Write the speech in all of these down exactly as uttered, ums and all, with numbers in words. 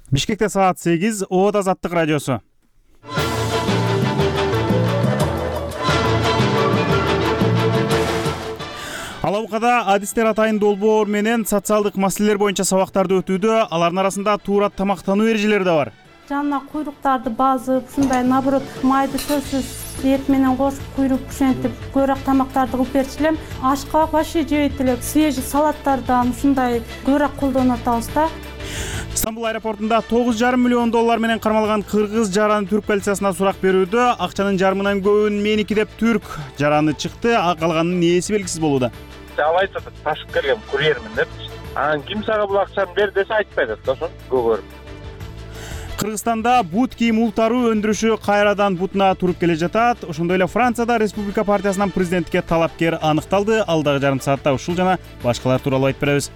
Бишкекте саат сегиз, Оот Азаттык радиосу. Алабукада адистер атайын долбоор менен социалдык маселелер боюнча сабактарды өтүүдө, алардын арасында туура тамактануу эрежелери да бар. Жанына куйруктарды базып, ушундай наоборот майды сөзсүз эт менен кошуп куйруп ушентип көбүрөөк тамактарды кылып берчү элем. Ашка вообще жебейт элек, свежий салаттардан ушундай көбүрөөк колдонуп атабыз да. Стамбул аэропортунда тогуз жарым миллион доллар менен кармалган кыргыз жараны түрк полициясына сурак берүүдө акчанын жарымынан көбүн меники деп түрк жараны чыкты, а калганынын ээси белгисиз болууда. Ал айтат, ташып келген курьермин деп. Анан ким сага бул акчаны бер десе айтпайт да, ошо көгөрүп. Кыргызстанда бут кийим ултаруу өндүрүшү кайрадан бутуна туруп келе жатат. Ошондой эле Францияда Республика партиясынан президенттикке талапкер аныкталды. Алдагы жарым саатта ушул жана башкалар тууралуу айтып беребиз.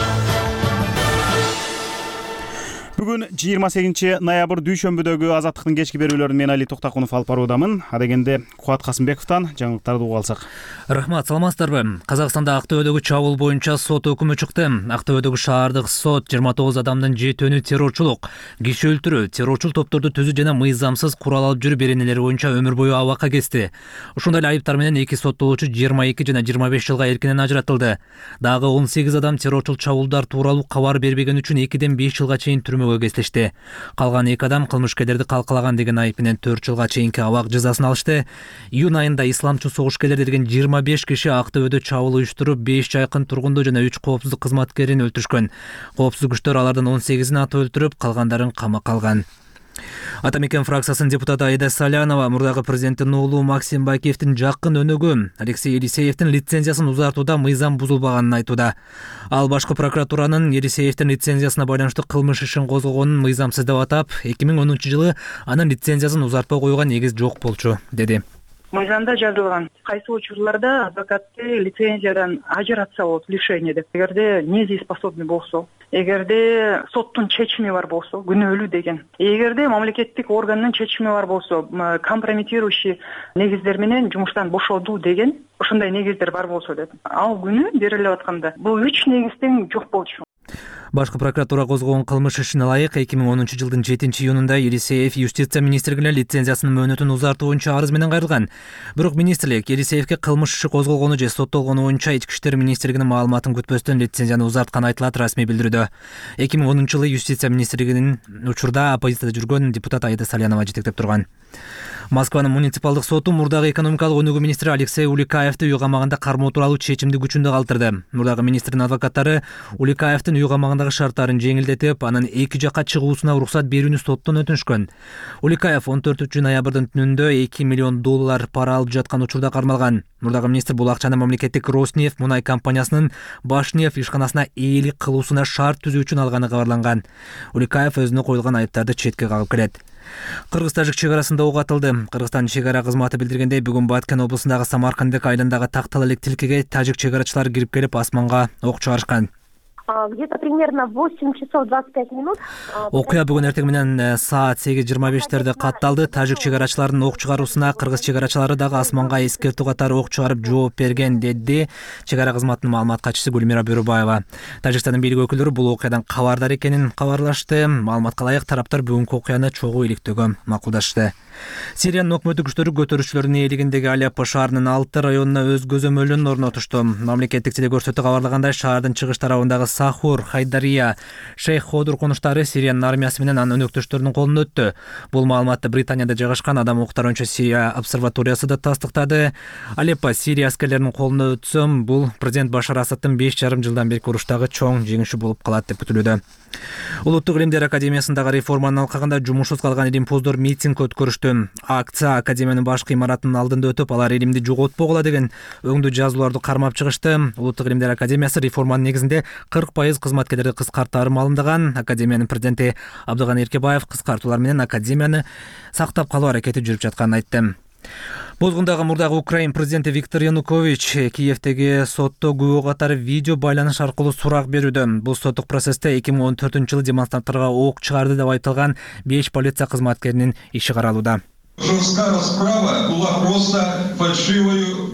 Бүгүн жыйырма сегизинчи ноябрь дүйшөмбүдөгү Азаттыктын кечки берүүлөрүн мен Али Токтакунов алып баруудамын. Адегенде Кубат Касымбековдон жаңылыктарды угуп алсак. Рахмат, саламатсыздарбы? Казакстанда Актөбөдөгү чабуул боюнча сот өкүмү чыкты. Актөбөдөгү шаардык сот жыйырма тогуз адамдын жетөөнү террорчулук, киши өлтүрүү, террорчул топторду түзүү жана мыйзамсыз курал алып жүрүү беренелери боюнча өмүр бою абакка кести. Ошондой эле айыптар менен эки соттолуучу жыйырма эки жана жыйырма беш жылга эркинен ажыратылды. Дагы он сегиз адам террорчул чабуулдар тууралуу кабар бербеген үчүн экиден беш жылга чейин түрмөгө кесилишти. Калган эки адам кылмышкерлерди калкалаган деген айып менен төрт жылга чейинки абак жазасын алышты. Июнь айында исламчыл согушкерлер деген жыйырма беш киши Актөбөдө чабуул уюштуруп, беш жайкын тургунду жана үч коопсуздук кызматкерин өлтүрүшкөн. Коопсуздук күчтөр алардын он сегизин атып өлтүрүп, калгандарын камакка алган. Атамекен фракциясынын депутаты Айда Салянова мурдагы президенттин уулу Максим Бакиевдин жакын өнөгү Алексей Елисеевдин лицензиясын узартууда мыйзам бузулбаганын айтууда. Ал башкы прокуратуранын Елисеевдин лицензиясына байланыштуу кылмыш ишин козгогонун мыйзамсыз деп атап, эки миң онунчу жылы анын лицензиясын узартпай коюуга негиз жок болчу, деди. Мыйзамда жазылган кайсы учурларда адвокатты лицензиядан ажыратса болот, лишение деп. Эгерде недееспособный болсо, эгерде соттун чечими бар болсо, күнөөлүү деген. Эгерде мамлекеттик органдын чечими бар болсо, компрометирующий негиздер менен жумуштан бошоду деген, ошондой негиздер бар болсо деп. Ал күнү берилип атканда бул үч негизден жок болчу. Башкы прокуратура козгогон кылмыш ишине ылайык эки миң онунчу жылдын жетинчи июнунда Елисеев юстиция министрлигине лицензиясынын мөөнөтүн узартуу боюнча арыз менен кайрылган. Бирок министрлик Елисеевке кылмыш иши козголгону же соттолгону боюнча Ички иштер министрлигинин маалыматын күтпөстөн лицензияны узартканы айтылат расмий билдирүүдө. эки миң онунчу жылы юстиция министрлигинин учурда оппозицияда жүргөн депутат Айда Салянова жетектеп турган. Москванын муниципалдык соту мурдагы экономикалык өнүгүү министри Алексей Уликаевди үй камагында кармоо тууралуу чечимди күчүндө калтырды. Мурдагы министрдин адвокаттары Уликаевдин үй камагындагы шарттарын жеңилдетип, анын эки жакка чыгуусуна уруксат берүүнү соттон өтүнүшкөн. Уликаев он төртүнчү ноябрдын түнүндө эки миллион доллар пара алып жаткан учурда кармалган. Мурдагы министр бул акчаны мамлекеттик Роснефть мунай компаниясынын Башнефть ишканасына ээлик кылуусуна шарт түзүү үчүн алганы кабарланган. Уликаев өзүнө коюлган айыптарды четке кагып келет. Кыргыз-тажик чек арасында ок атылды. Кыргызстан чек ара кызматы билдиргендей, бүгүн Баткен облусундагы Самаркандык айылындагы тактал элек тилкеге тажик чек арачылары кирип келип асманга ок чыгарышкан. Где-то примерно восемь часов двадцать пять минут. Окуя бүгүн эртең менен саат сегиз жыйырма бештерде катталды. Тажик чек арачыларынын ок чыгаруусуна кыргыз чек арачылары дагы асманга эскертүү катары ок чыгарып жооп берген, деди чек ара кызматынын маалымат катчысы Гүлмира Бөрөбаева. Тажикстандын бийлик өкүлдөрү бул окуядан кабардар экенин кабарлашты. Маалыматка ылайык, тараптар бүгүнкү окуяны чогуу иликтөөгө макулдашты. Сириянын өкмөттүк күчтөрү көтөрүүчүлөрдүн ээлигиндеги Алеппо шаарынын алты районуна өз көзөмөлүн орнотушту. Мамлекеттик телекөрсөтүү кабарлагандай, шаардын чыгыш тарабындагы Сахур, Хайдария, Шейх Ходур конуштары Сириянын армиясы менен анын өнөктөштөрүнүн колуна өттү. Бул маалыматты Британияда жайгашкан Адам укуктары боюнча Сирия обсерваториясы да тастыктады. Алеппо Сирия аскерлеринин колуна өтсө, бул президент Башар Асадтын беш жарым жылдан берки уруштагы чоң жеңиши болуп калат деп күтүлүүдө. Улуттук илимдер академиясындагы реформанын алкагында жумушсуз калган илимпоздор митинг өткөрүштү. Акция академиянын башкы имаратынын алдында өтүп, алар илимди жоготпогула деген өңдүү жазууларды кармап чыгышты. Улуттук илимдер академиясы реформанын негизинде кырк пайыз кызматкерлерди кыскартаары маалымдаган. Академиянын президенти Абдыган Эркебаев кыскартуулар менен академияны сактап калуу аракети жүрүп жатканын айтты. Бозгундагы мурдагы Украин президенти Виктор Янукович Киевдеги сотто күбө катары видео байланыш аркылуу сурак берүүдө. Бул соттук процессте эки миң он төртүнчү жылы демонстранттарга ок чыгарды деп айтылган беш полиция кызматкеринин иши каралууда. Жесткая расправа была просто фальшивой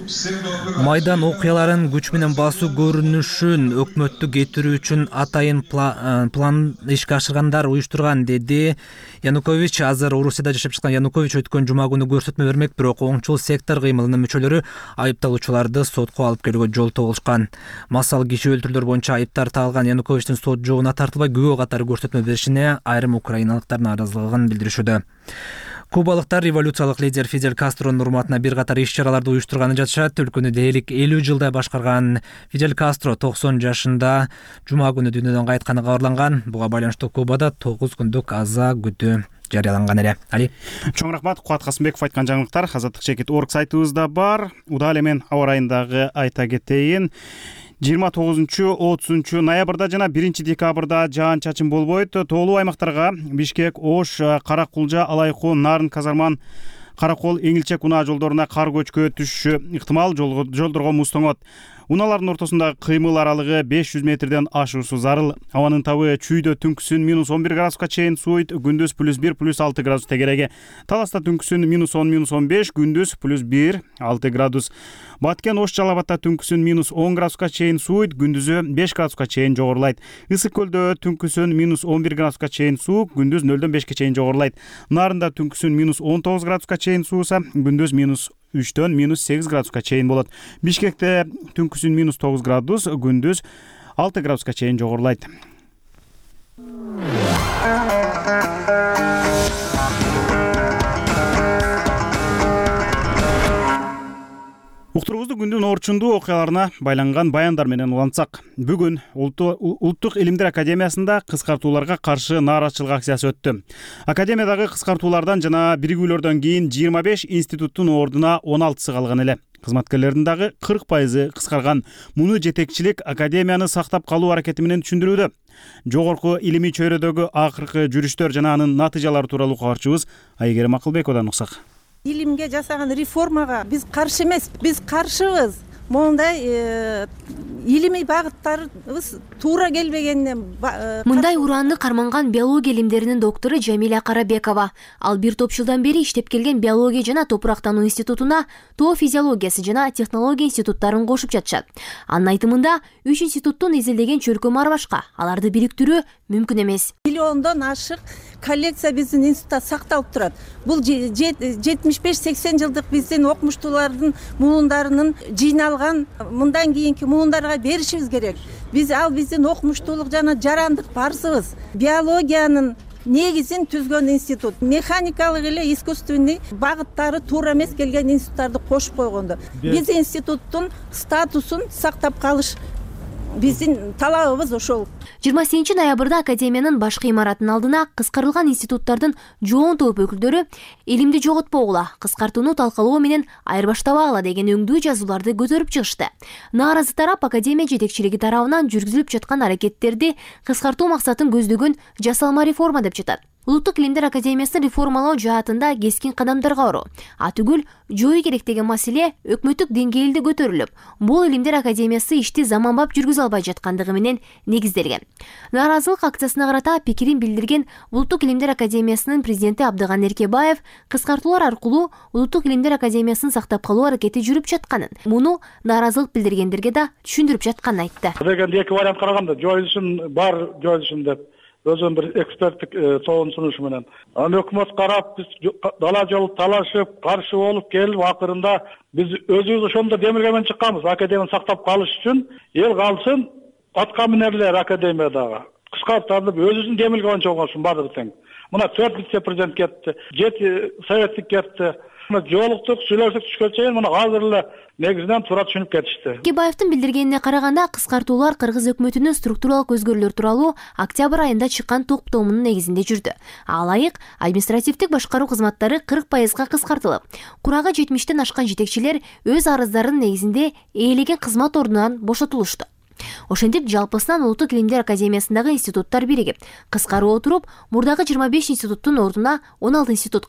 Майдан окуяларын күч менен басуу көрүнүшүн өкмөттү кетирүү үчүн атайын план ишке ашыргандар уюштурган, деди Янукович. Азыр Орусияда жашап чыккан Янукович өткөн жума күнү көрсөтмө бермек, бирок оңчул сектор кыймылынын мүчөлөрү айыпталуучуларды сотко алып келүүгө жол табылышкан. Массал киши өлтүрүүлөр боюнча айыптар тагылган Януковичтин сот жообуна тартылбай күбө катары көрсөтмө беришине айрым украиналыктар нааразылыгын билдиришүүдө. Кубалыктар революциялык лидер Фидель Кастронун урматына бир катар иш-чараларды уюштурганын жатышат. Өлкөнү дээрлик элүү жылдай башкарган Фидель Кастро токсон жашында жума күнү дүйнөдөн кайтканы кабарланган. Буга байланыштуу Кубада тогуз күндүк аза күтүү жарыяланган эле. Али. Чоң рахмат. Кубат Касымбеков айткан жаңылыктар азаттык чекит орг сайтыбызда бар. Удал эмен аба ырайындагы айта кетейин. жыйырма тогузунчу отузунчу ноябрда жана биринчи декабрда жаан-чачын болбойт. Тоолуу аймактарга Бишкек, Ош, Кара-Кулжа, Алайкуу, Нарын, Казарман, Каракол, Эңилчек унаа жолдоруна кар көчкү түшүшү ыктымал. Жолдорго муз тоңот. Унаалардын ортосундагы кыймыл аралыгы беш жүз метрден ашуусу зарыл. Абанын табы чүйдө түнкүсүн минус он бир градуска чейин сууйт, күндүз плюс бир плюс алты градус тегереги. Таласта түнкүсүн минус он минус он беш, күндүз плюс бир алты градус. Баткен, Ош, Жалал Абадта түнкүсүн минус он градуска чейин сууйт, күндүзү беш градуска чейин жогорулайт. Ысык көлдө түнкүсүн минус он бир градуска чейин сууп, күндүз нөлдөн бешке чейин жогорулайт. Нарында түнкүсүн минус он тогуз градуска чейин сууса, күндүз минус үчтөн минус сегиз градуска чейин болот. Бишкекте түнкүсүн минус тогуз градус, күндүз алты градуска чейин жогорулайт. Уктуруубузду күндүн орчундуу окуяларына байланган баяндар менен улантсак. Бүгүн Улуттук илимдер академиясында кыскартууларга каршы нааразычылык акциясы өттү. Академиядагы кыскартуулардан жана биригүүлөрдөн кийин жыйырма беш институттун ордуна он алтысы калган эле. Кызматкерлердин дагы кырк пайызы кыскарган. Муну жетекчилик академияны сактап калуу аракети менен түшүндүрүүдө. Жогорку илимий чөйрөдөгү акыркы жүрүштөр жана анын натыйжалары тууралуу кабарчыбыз Айгерим Акылбековдон уксак. Илимге жасаган реформага биз каршы эмес, биз каршыбыз. Мондай илимий багыттарыбыз туура келбегенине. Мындай ураанды карманган биология илимдеринин доктору Жамиля Карабекова. Ал бир топ жылдан бери иштеп келген биология жана топурактануу институтуна тоо физиологиясы жана технология институттарын кошуп жатышат. Анын айтымында үч институттун изилдеген чөлкөмү ар башка. Аларды бириктирүү мүмкүн эмес. Миллиондон ашык коллекция биздин институтта сакталып турат. Бул жетимиш беш сексен жылдык биздин окумуштуулардын муундарынын жыйналган, мындан кийинки муундарга беришибиз керек. Биз ал биздин окумуштуулук жана жарандык парсыбыз. Биологиянын негизин түзгөн институт. Механикалык эле искусственный багыттары туура эмес келген институттарды кошуп койгондо. Биз институттун статусун сактап калыш биздин талабыбыз ошол. жыйырма сегизинчи ноябрда академиянын башкы имаратынын алдына кыскартылган институттардын жоон топ өкүлдөрү илимди жоготпогула, кыскартууну талкалоо менен айырбаштабагыла деген өңдүү жазууларды көтөрүп чыгышты. Нааразы тарап академия жетекчилиги тарабынан жүргүзүлүп жаткан аракеттерди кыскартуу максатын көздөгөн жасалма реформа деп жатат. Улуттук илимдер академиясын реформалоо жаатында кескин кадамдарга баруу, атүгүл жою керек деген маселе өкмөттүк деңгээлде көтөрүлүп, бул илимдер академиясы ишти заманбап жүргүзө албай жаткандыгы менен негизделген. Нааразылык акциясына карата пикирин билдирген Улуттук илимдер академиясынын президенти Абдыган Эркебаев кыскартуулар аркылуу Улуттук илимдер академиясын сактап калуу аракети жүрүп жатканын, муну нааразылык билдиргендерге да түшүндүрүп жатканын айтты. Деген эки вариант караганда жоюлушун бар жоюлушун деп өзүнүн бир эксперттик тоонун сунушу менен аны өкмөт карап, биз дала жолу талашып, каршы болуп келип, акырында биз өзүбүз ошондо демилге менен чыкканбыз. Академияны сактап калыш үчүн эл калсын, атка минерлер академиядагы кыскартылып өзүбүздүн демилге боюнча болгонсун баардыгы тең. Мына төрт вице-президент кетти, жети советник кетти. Жолуктук, сүйлөшүп түшкөн чейин мына азыр эле негизинен туура түшүнүп кетишти. Эркебаевдин билдиргенине караганда, кыскартуулар кыргыз өкмөтүнүн структуралык өзгөрүүлөр тууралуу октябрь айында чыккан токтомунун негизинде жүрдү. Ал айык административдик башкаруу кызматтары кырк пайызга кыскартылып, курагы жетимиштен ашкан жетекчилер өз арыздарынын негизинде ээлеген кызмат ордунан бошотулушту. Ошентип жалпысынан Улуттук илимдер академиясындагы институттар биригип, кыскарып отуруп, мурдагы жыйырма беш институттун ордуна он алты институт калды.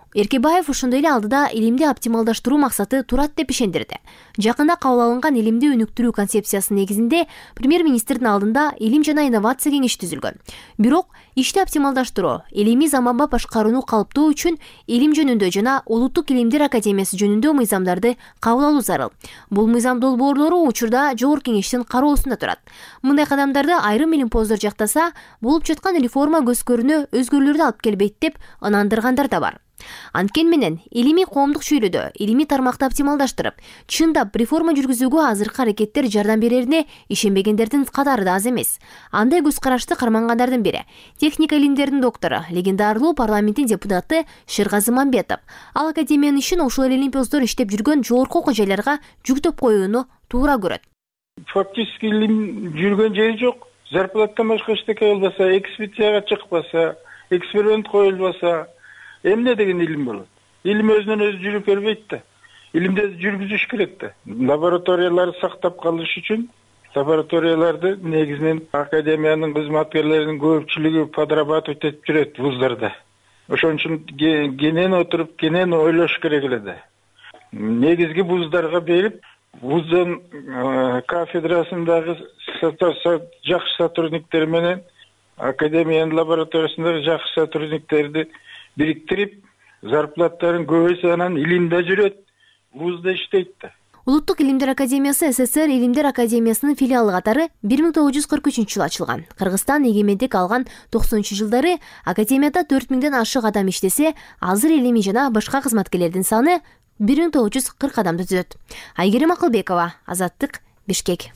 Эркебаев ошондой эле алдыда илимди оптималдаштыруу максаты турат деп ишендирди. Жакында кабыл алынган илимди өнүктүрүү концепциясынын негизинде премьер-министрдин алдында илим жана инновация кеңеши түзүлгөн. Бирок ишти оптималдаштыруу, илимий заманба башкарууну калыптоо үчүн илим жөнүндө жана Улуттук илимдер академиясы жөнүндө мыйзамдарды кабыл алуу зарыл. Бул мыйзам долбоорлору учурда Жогорку кеңештин кароосунда турат. Мындай кадамдарды айрым илимпоздор жактаса, болуп жаткан реформа көзкөрүүнө өзгөрүүлөрдү алып келбейт деп ынандыргандар да бар. Анткени менен илимий коомдук чөйрөдө илимий тармакты оптималдаштырып, чындап реформа жүргүзүүгө азыркы аракеттер жардам берерине ишенбегендердин катары да аз эмес. Андай көз карашты кармангандардын бири техника илимдеринин доктору, легендарлуу парламенттин депутаты Шергазы Мамбетов. Ал академиянын ишин ошол эле илимпоздор иштеп жүргөн жогорку окуу жайларга жүктөп коюуну туура көрөт. Фактически илим жүргөн жери жок. Зарплаттан башка эчтеке болбосо, экспедицияга чыкпаса, эксперимент коюлбаса, эмне деген илим болот? Илим өзүнөн өзү жүрүп бербейт да. Илимди жүргүзүш керек да. Лабораторияларды сактап калыш үчүн лабораторияларды негизинен академиянын кызматкерлеринин көпчүлүгү подрабатывать этип жүрөт вуздарда. Ошон үчүн кенен отуруп, кенен ойлош керек эле да. Негизги вуздарга берип, вуздун кафедрасындагы жакшы сотрудниктер менен академиянын лабораториясындагы жакшы сотрудниктерди бириктирип, зарплаттарын көбөйтсө анан илимде жүрөт, вузда иштейт да. Улуттук илимдер академиясы СССР илимдер академиясынын филиалы катары бир миң тогуз жүз кырк үчүнчү жылы ачылган. Кыргызстан эгемендик алган токсонунчу жылдары академияда төрт миңден ашык адам иштесе, азыр илимий жана башка кызматкерлердин саны бир миң тогуз жүз кырк адамды түзөт. Айгерим Акылбекова, Азаттык, Бишкек.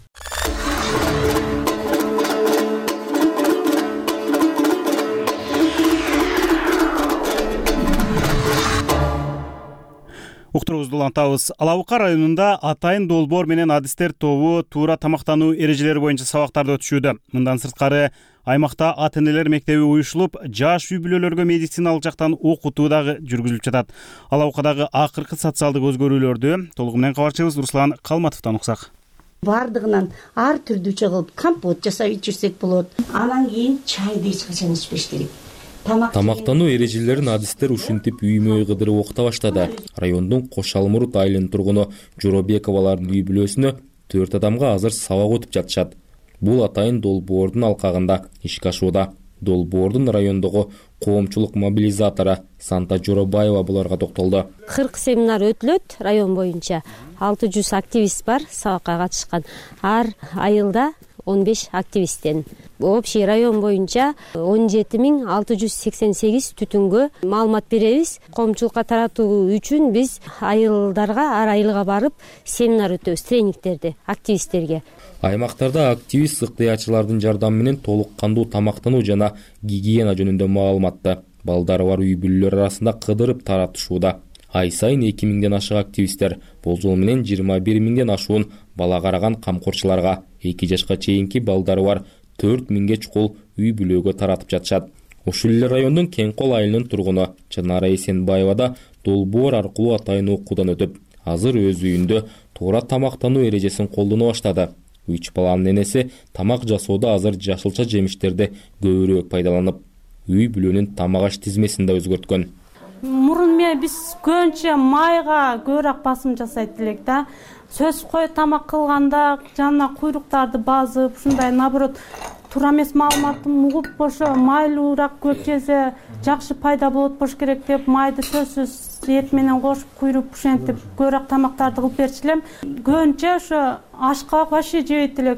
Уктуруубузду улантабыз. Ала Бука районунда атайын долбоор менен адистер тобу туура тамактануу эрежелери боюнча сабактарды өтүшүүдө. Мындан сырткары аймакта ата-энелер мектеби уюшулуп, жаш үй бүлөлөргө медициналык жактан окутуу дагы жүргүзүлүп жатат. Ала Букадагы акыркы социалдык өзгөрүүлөрдү толугу менен кабарчыбыз Руслан Калматовдон уксак. Бардыгынан ар түрдүүчө кылып компот жасап ичирсек болот. Анан кийин чайды эч качан ичпеш керек. Тамактануу эрежелерин адистер ушинтип үймө кыдырып окута баштады. Райондун Кош Алмурут айылынын тургуну Жоробековалардын үй бүлөсүнө төрт адамга азыр сабак өтүп жатышат. Бул атайын долбоордун алкагында ишке ашууда. Долбоордун райондогу коомчулук мобилизатору Санта Жоробаева буларга токтолду. кырк семинар өтүлөт район боюнча. алты жүз активист бар сабакка катышкан. Ар айылда он беш активисттен. Общий район боюнча он жети миң алты жүз сексен сегиз түтүнгө маалымат беребиз. Коомчулукка таратуу үчүн биз айылдарга, ар айылга барып семинар өтөбүз, тренингтерди активисттерге. Аймактарда активист ыктыярчылардын жардамы менен толук кандуу тамактануу жана гигиена жөнүндө маалыматты балдары бар үй бүлөлөр арасында кыдырып таратышууда. Ай сайын эки миңден ашык активисттер болжол менен жыйырма бир миңден ашуун бала караган камкорчуларга, эки жашка чейинки балдары бар төрт миңге чукул үй бүлөгө таратып жатышат. Ушул эле райондун Кеңкол айылынын тургуну Чанара Эсенбаева да долбоор аркылуу атайын окуудан өтүп, азыр өз үйүндө туура тамактануу эрежесин колдоно баштады. Үч баланын энеси тамак жасоодо азыр жашылча жемиштерди көбүрөөк пайдаланып, үй бүлөнүн тамак аш тизмесин да өзгөрткөн. Мурун мен биз көбүнчө майга көбүрөөк басым жасайт элек да. Сөз кой тамак кылганда жана куйруктарды базып, ушундай наоборот туура эмес маалыматты угуп ошо майлуураак көп жесе жакшы пайда болот болуш керек деп майды сөзсүз эт менен кошуп куйруп ушентип көбүрөөк тамактарды кылып берчү элем. Көбүнчө ошо ашкабак вообще жебейт элек,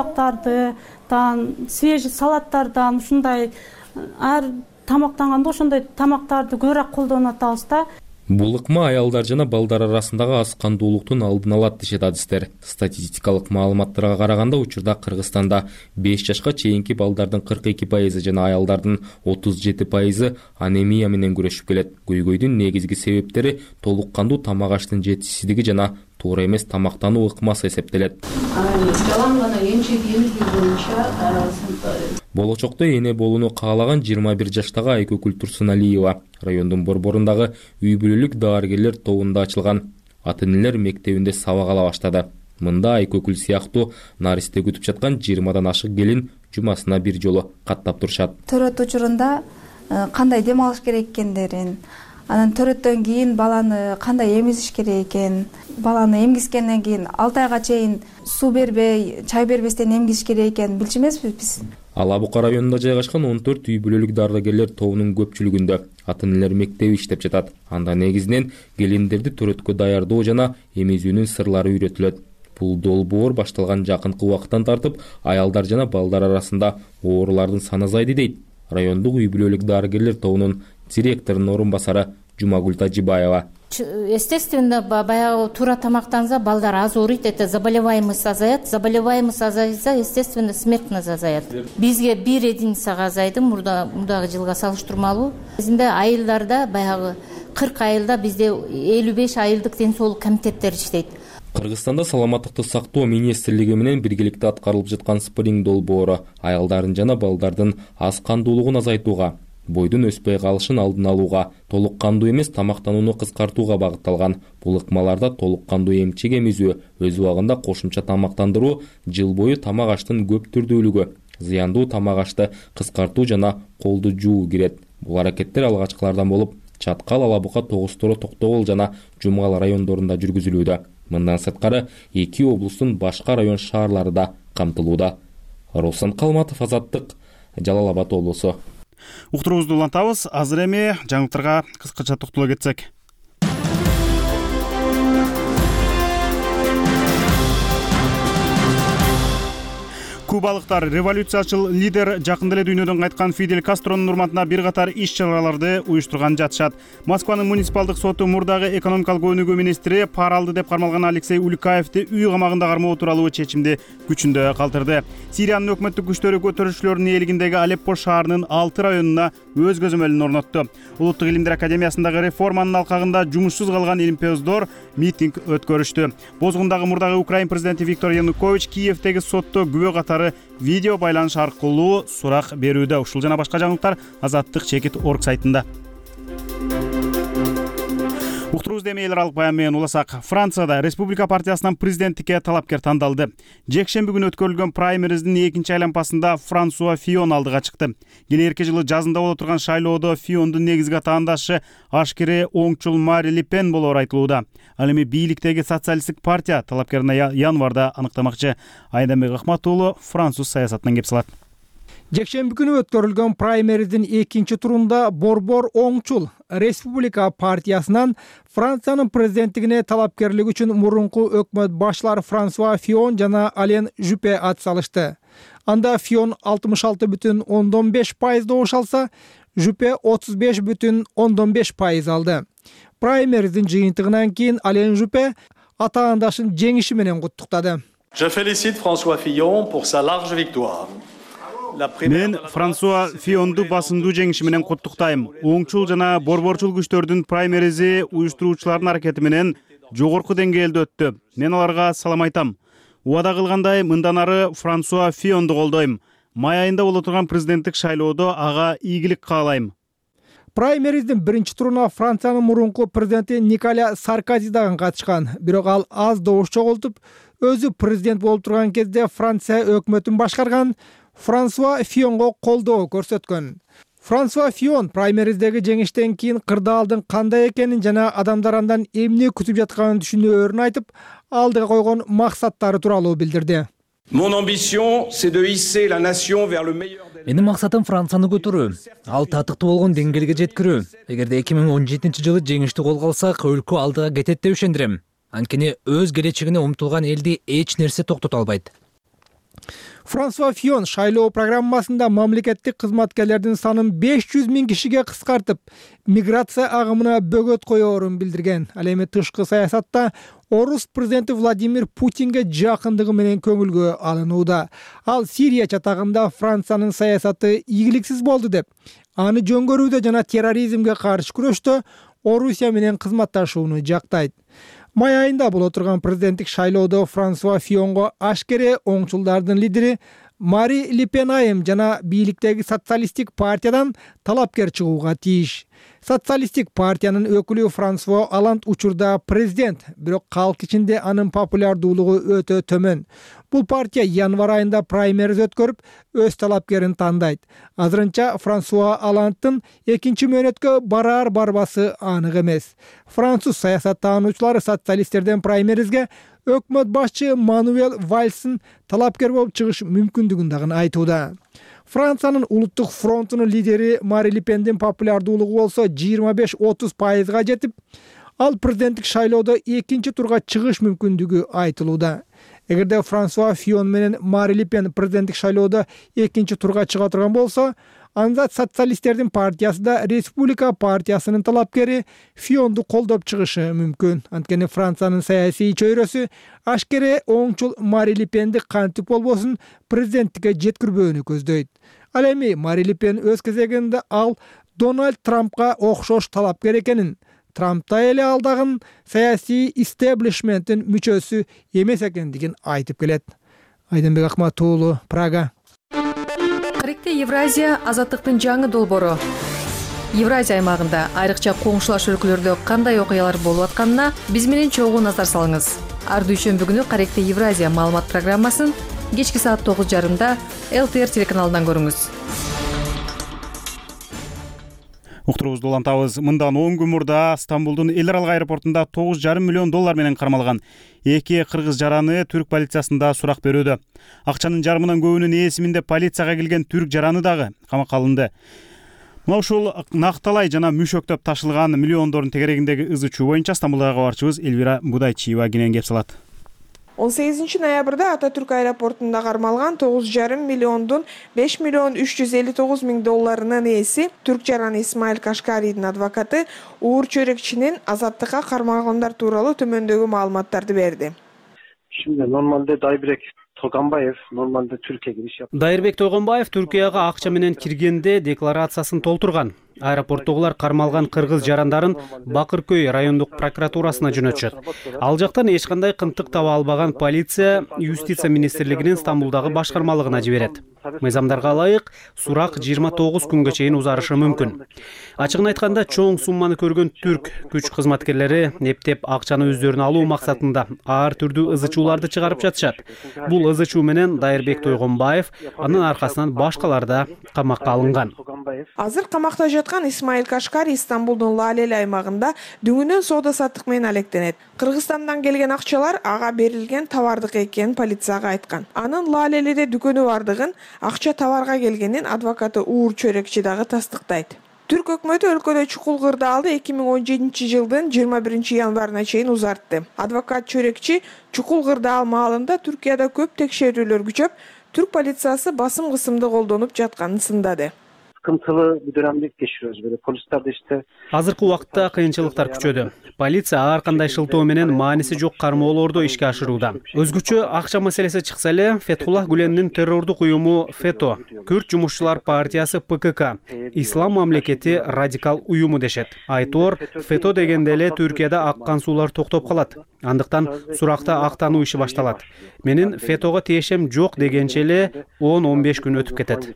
ашкабактардан, свежий салаттардан ушундай ар тамактанганда ошондой тамактарды көбүрөөк колдонуп атабыз да. Бул ыкма аялдар жана балдар арасындагы аз кандуулуктун алдын алат дешет адистер. Статистикалык маалыматтарга караганда учурда Кыргызстанда беш жашка чейинки балдардын кырк эки пайызы жана аялдардын отуз жети пайызы анемия менен күрөшүп келет. Көйгөйдүн негизги себептери толук кандуу тамак аштын жетишсиздиги жана туура эмес тамактануу ыкмасы эсептелет. Жалаңгана эмчек эмизүү боюнча Болочокто эне болууну каалаган жыйырма бир жаштагы Айкөкүл Турсуналиева райондун Борборундагы үй бүлөлүк дааргерлер тобунда ачылган ата-энелер мектебинде сабак ала баштады. Мында Айкөкүл сыяктуу наристе күтүп жаткан жыйырмадан ашык келин жумасына бир жолу каттап турушат. Төрөт учурунда кандай дем алыш керек экендерин, анан төрөттөн кийин баланы кандай эмизиш керек экен, баланы эмгизгенден кийин алты айга чейин суу бербей, чай бербестен эмгизиш керек экенин билчү эмеспиз биз. Ала Бука районунда жайгашкан он төрт үй бүлөлүк дардыгерлер тобунун көпчүлүгүндө ата-энелер мектеби иштеп жатат. Анда негизинен келиндерди төрөткө даярдоо жана эмизүүнүн сырлары үйрөтүлөт. Бул долбоор башталган жакынкы убакыттан тартып, аялдар жана балдар арасында оорулардын саны азайды дейт райондук үй бүлөлүк дарыгерлер тобунун директорунун орун басары Жумагүл Тажибаева. Естественно, баягы туура тамактанса балдар аз ооруйт, это заболеваемость азаят. Заболеваемость азайса, естественно, смертность азаят. Бизге бир единицага азайды мурдагы жылга салыштырмалуу. Бизде айылдарда баягы кырк айылда бизде элүү беш айылдык ден соолук комитеттери иштейт. Кыргызстанда саламаттыкты сактоо министрлиги менен биргеликте аткарылып жаткан спринг долбоору аялдардын жана балдардын аз кандуулугун азайтууга, бойдун өспөй калышын алдын алууга, толук кандуу эмес тамактанууну кыскартууга багытталган. Бул ыкмаларда толук кандуу эмчек эмизүү, өз убагында кошумча тамактандыруу, жыл бою тамак аштын көп түрдүүлүгү, зыяндуу тамак ашты кыскартуу жана колду жуу кирет. Бул аракеттер алгачкылардан болуп Чаткал, Ала Бука, Тогуз-Торо, Токтогул жана Жумгал райондорунда жүргүзүлүүдө. Мындан сырткары эки облустун башка район шаарлары да камтылууда. Руслан Калматов, Азаттык, Жалал Абад облусу. Уктуруубузду улантабыз. Азыр эми жаңылыктарга кыскача токтоло кетсек. Кубалыктар революциячыл лидер жакында эле дүйнөдөн кайткан Фидель Кастронун урматына бир катар иш-чараларды уюштурган жатышат. Москванын муниципалдык соту мурдагы экономикалык өнүгүү министри пара алды деп кармалган Алексей Уликаевди үй камагында кармоо тууралуу чечимди күчүндө калтырды. Сириянын өкмөттүк күчтөрү көтөрүлүшчүлөрдүн ээлигиндеги Алеппо шаарынын алты районуна өз көзөмөлүн орнотту. Улуттук илимдер академиясындагы реформанын алкагында жумушсуз калган илимпоздор митинг өткөрүштү. Бозгундагы мурдагы Украин президенти Виктор Янукович Киевдеги сотто күбө катары видео байланыш аркылуу сурак берүүдө. Ушул жана башка жаңылыктар Азаттык чекит точка орг сайтында. Уктуруубузду эми эл аралык баян менен уласак. Францияда Республика партиясынан президенттикке талапкер тандалды. Жекшемби күнү өткөрүлгөн праймериздин экинчи айланпасында Франсуа Фион алдыга чыкты. Келерки жылы жазында боло турган шайлоодо Фиондун негизги атаандашы ашкере оңчул Мари Ле Пен болоору айтылууда. Ал эми бийликтеги социалисттик партия талапкерин январда аныктамакчы. Айдамбек Ахмат уулу француз саясатынан кеп салат. Жекшемби күнү өткөрүлгөн праймериздин экинчи турунда Борбор оңчул Республика партиясынан Франциянын президенттигине талапкерлик үчүн мурунку өкмөт башчылары Франсуа Фион жана Ален Жюпе ат салышты. Анда Фион алтымыш алты бүтүн ондон беш пайыз добуш алса, Жюпе отуз беш бүтүн ондон беш пайыз алды. Праймериздин жыйынтыгынан кийин Ален Жюпе атаандашын жеңиши менен куттуктады. Je félicite François Fillon pour sa large victoire. Мен Франсуа Фионду басымдуу жеңиши менен куттуктайм. Оңчул жана борборчул күчтөрдүн праймеризи уюштуруучулардын аракети менен жогорку деңгээлде өттү. Мен аларга салам айтам. Убада кылгандай мындан ары Франсуа Фионду колдойм. Май айында боло турган президенттик шайлоодо ага ийгилик каалайм. Праймериздин биринчи туруна Франциянын мурунку президенти Николя Саркози дагы катышкан. Бирок ал аз добуш чогултуп, өзү президент болуп турган кезде Франция өкмөтүн башкарган Франсуа Фионго колдоо көрсөткөн. Франсуа Фион праймериздеги жеңиштен кийин кырдаалдын кандай экенин жана адамдар андан эмне күтүп жатканын түшүнөөрүн айтып, алдыга койгон максаттары тууралуу билдирди. Mon ambition, c'est de hisser la nation vers le meilleur. Менин максатым Францияны көтөрүү, ал татыктуу болгон деңгээлге жеткирүү. Эгерде эки миң он жетинчи жылы жеңишти колго алсак, өлкө алдыга кетет деп ишендирем. Анткени өз келечегине умтулган элди эч нерсе токтото албайт. Франсуа Фион шайлоо программасында мамлекеттик кызматкерлердин санын беш жүз миң кишиге кыскартып, миграция агымына бөгөт коёорун билдирген. Ал эми тышкы саясатта орус президенти Владимир Путинге жакындыгы менен көңүлгө алынууда. Ал Сирия чатагында Франциянын саясаты ийгиликсиз болду деп, аны жөнгөрүүдө жана терроризмге каршы күрөштө Орусия менен кызматташууну жактайт. Май айында боло турган президенттик шайлоодо Франсуа Фионго ашкере оңчулдардын лидери Мари Ле Пен айым жана бийликтеги социалисттик партиядан талапкер чыгууга тийиш. Социалисттик партиянын өкүлү Франсуа Оланд учурда президент, бирок калк ичинде анын популярдуулугу өтө төмөн. Бул партия январь айында праймериз өткөрүп, өз талапкерин тандайт. Азырынча Франсуа Оландтын экинчи мөөнөткө барар барбасы анык эмес. Француз саясаттануучулары социалисттерден праймеризге өкмөт башчы Мануэль Вальстын талапкер болуп чыгыш мүмкүндүгүн дагы айтууда. Франциянын улуттук фронтунун лидери Мари Ле Пендин популярдуулугу болсо жыйырма беш отуз пайызга жетип, ал президенттик шайлоодо экинчи турга чыгыш мүмкүндүгү айтылууда. Эгерде Франсуа Фион менен Мари Ле Пен президенттик шайлоодо экинчи турга чыга турган болсо, анда социалисттердин партиясы да Республика партиясынын талапкери Фионду колдоп чыгышы мүмкүн. Анткени Франциянын саясий чөйрөсү ашкере оңчул Мари Ле Пенди кантип болбосун президенттикке жеткирбөөнү көздөйт. Ал эми Мари Ле Пен өз кезегинде ал Дональд Трампка окшош талапкер экенин, Трампта эле ал дагы саясий истеблишменттин мүчөсү эмес экендигин айтып келет. Айдынбек Акматуулу, Прага. Каректе Евразия азаттыктын жаңы долбоору. Евразия аймагында айрыкча коңшулаш өлкөлөрдө кандай окуялар болуп атканына биз менен чогуу назар салыңыз. Ар дүйшөмбү күнү Каректе Евразия маалымат программасын кечки саат тогуз жарымда эл ти эр телеканалынан көрүңүз. Уктуруубузду улантабыз. Мындан он күн мурда Стамбулдун эл аралык аэропортунда тогуз жарым миллион доллар менен кармалган эки кыргыз жараны түрк полициясында сурак берүүдө. Акчанын жарымынан көбүнүн ээсиминде полицияга келген түрк жараны дагы камакка алынды. Мына ушул накталай жана мүшөктөп ташылган миллиондордун тегерегиндеги ыз чуу боюнча Стамбулдагы кабарчыбыз Элвира Будайчиева кенен кеп салат. он сегизинчи ноябрда Ататүрк аэропортунда кармалган тогуз жарым миллиондун беш миллион үч жүз элүү тогуз миң долларынын ээси түрк жараны Исмаил Кашкаридин адвокаты Уур Чөрөкчинин азаттыкка кармалгандар тууралуу төмөндөгү маалыматтарды берди. Şimdi normalde Daybek Toganbayev normalde Türkiye'ye giriş yaptı. Дайырбек Тойгонбаев Түркияга акча менен киргенде декларациясын толтурган. Аэропорттогулар кармалган кыргыз жарандарын Бакыркөй райондук прокуратурасына жөнөтүшөт. Ал жактан эч кандай кынтык таба албаган полиция Юстиция министрлигинин Стамбулдагы башкармалыгына жиберет. Мыйзамдарга ылайык сурак жыйырма тогуз күнгө чейин узарышы мүмкүн. Ачыгын айтканда чоң сумманы көргөн түрк күч кызматкерлери эптеп акчаны өздөрүнө алуу максатында ар түрдүү ызы чууларды чыгарып жатышат. Бул ызы чуу менен Дайырбек Тойгонбаев, анын аркасынан башкалар да камакка алынган. Азыр камакта жаткан Исмаил Кашкари Стамбулдун Лалели аймагында дүңүнөн соода саттык менен алектенет. Кыргызстандан келген акчалар ага берилген товардык экенин полицияга айткан. Анын Лалелиде дүкөнү бардыгын, акча товарга келгенин адвокаты Уур Чөрөкчи дагы тастыктайт. Түрк өкмөтү өлкөдө чукул кырдаалды эки миң он жетинчи жылдын жыйырма биринчи январына чейин узартты. Адвокат Чөрөкчи чукул кырдаал маалында Түркияда көп текшерүүлөр күчөп, түрк полициясы басым кысымды колдонуп жатканын сындады. Sıkıntılı bir dönemde geçiriyoruz böyle. Polisler de işte Азыркы убакытта кыйынчылыктар күчөдү. Полиция ар кандай шылтоо менен мааниси жок кармоолорду ишке ашырууда. Өзгөчө акча маселеси чыкса эле, Фетхуллах Гүленин террордук уюму ФЕТО, Күрд жумушчулар партиясы ПКК, Ислам мамлекети радикал уюму дешет. Айтор, ФЕТО дегенде эле Түркияда аккан суулар токтоп калат. Андыктан суракта актануу иши башталат. Менин ФЕТОго тиешем жок дегенче эле он он беш күн өтүп кетет.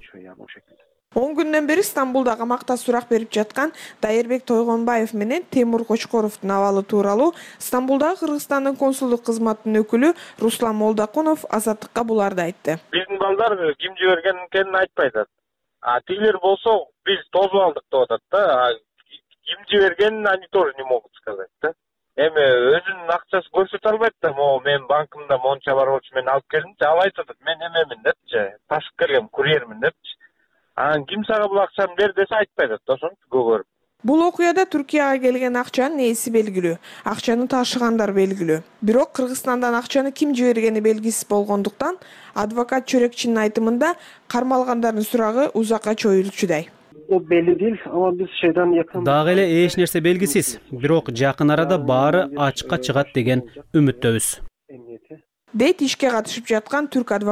он күндөн бери Стамбулда камакта сурак берип жаткан Дайырбек Тойгонбаев менен Темур Кочкоровдун абалы тууралуу Стамбулдагы Кыргызстандын консулдук кызматынын өкүлү Руслан Молдакунов азаттыкка буларды айтты. Биздин балдар ким жиберген экенин айтпайт. А тилер болсо биз тозуп алдык деп атат да. Ким жибергенин они тоже не могут сказать да. Эми өзүнүн акчасы көрсөтө албайт да, могу мен банкымда монча бар болчу мен алып келдимчи, ал айтып атат мен эмемин депчи, ташып келгем, курьермин депчи. Анан ким сага бул акчаны бер десе айтпайт да, ошентип көрүп. Бул окуяда Түркияга келген акчанын ээси белгилүү, акчаны ташыгандар белгилүү. Бирок Кыргызстандан акчаны ким жибергени белгисиз болгондуктан, адвокат Чөрөкчинин айтымында кармалгандардын сурагы узакка чоюлчудай. O belli değil ama biz şeyden yakın. Дагы эле эч нерсе белгисиз, бирок жакын арада баары ачыкка чыгат деген үмүттөбүз. Дейт ишке катышып жаткан түрк адвокат.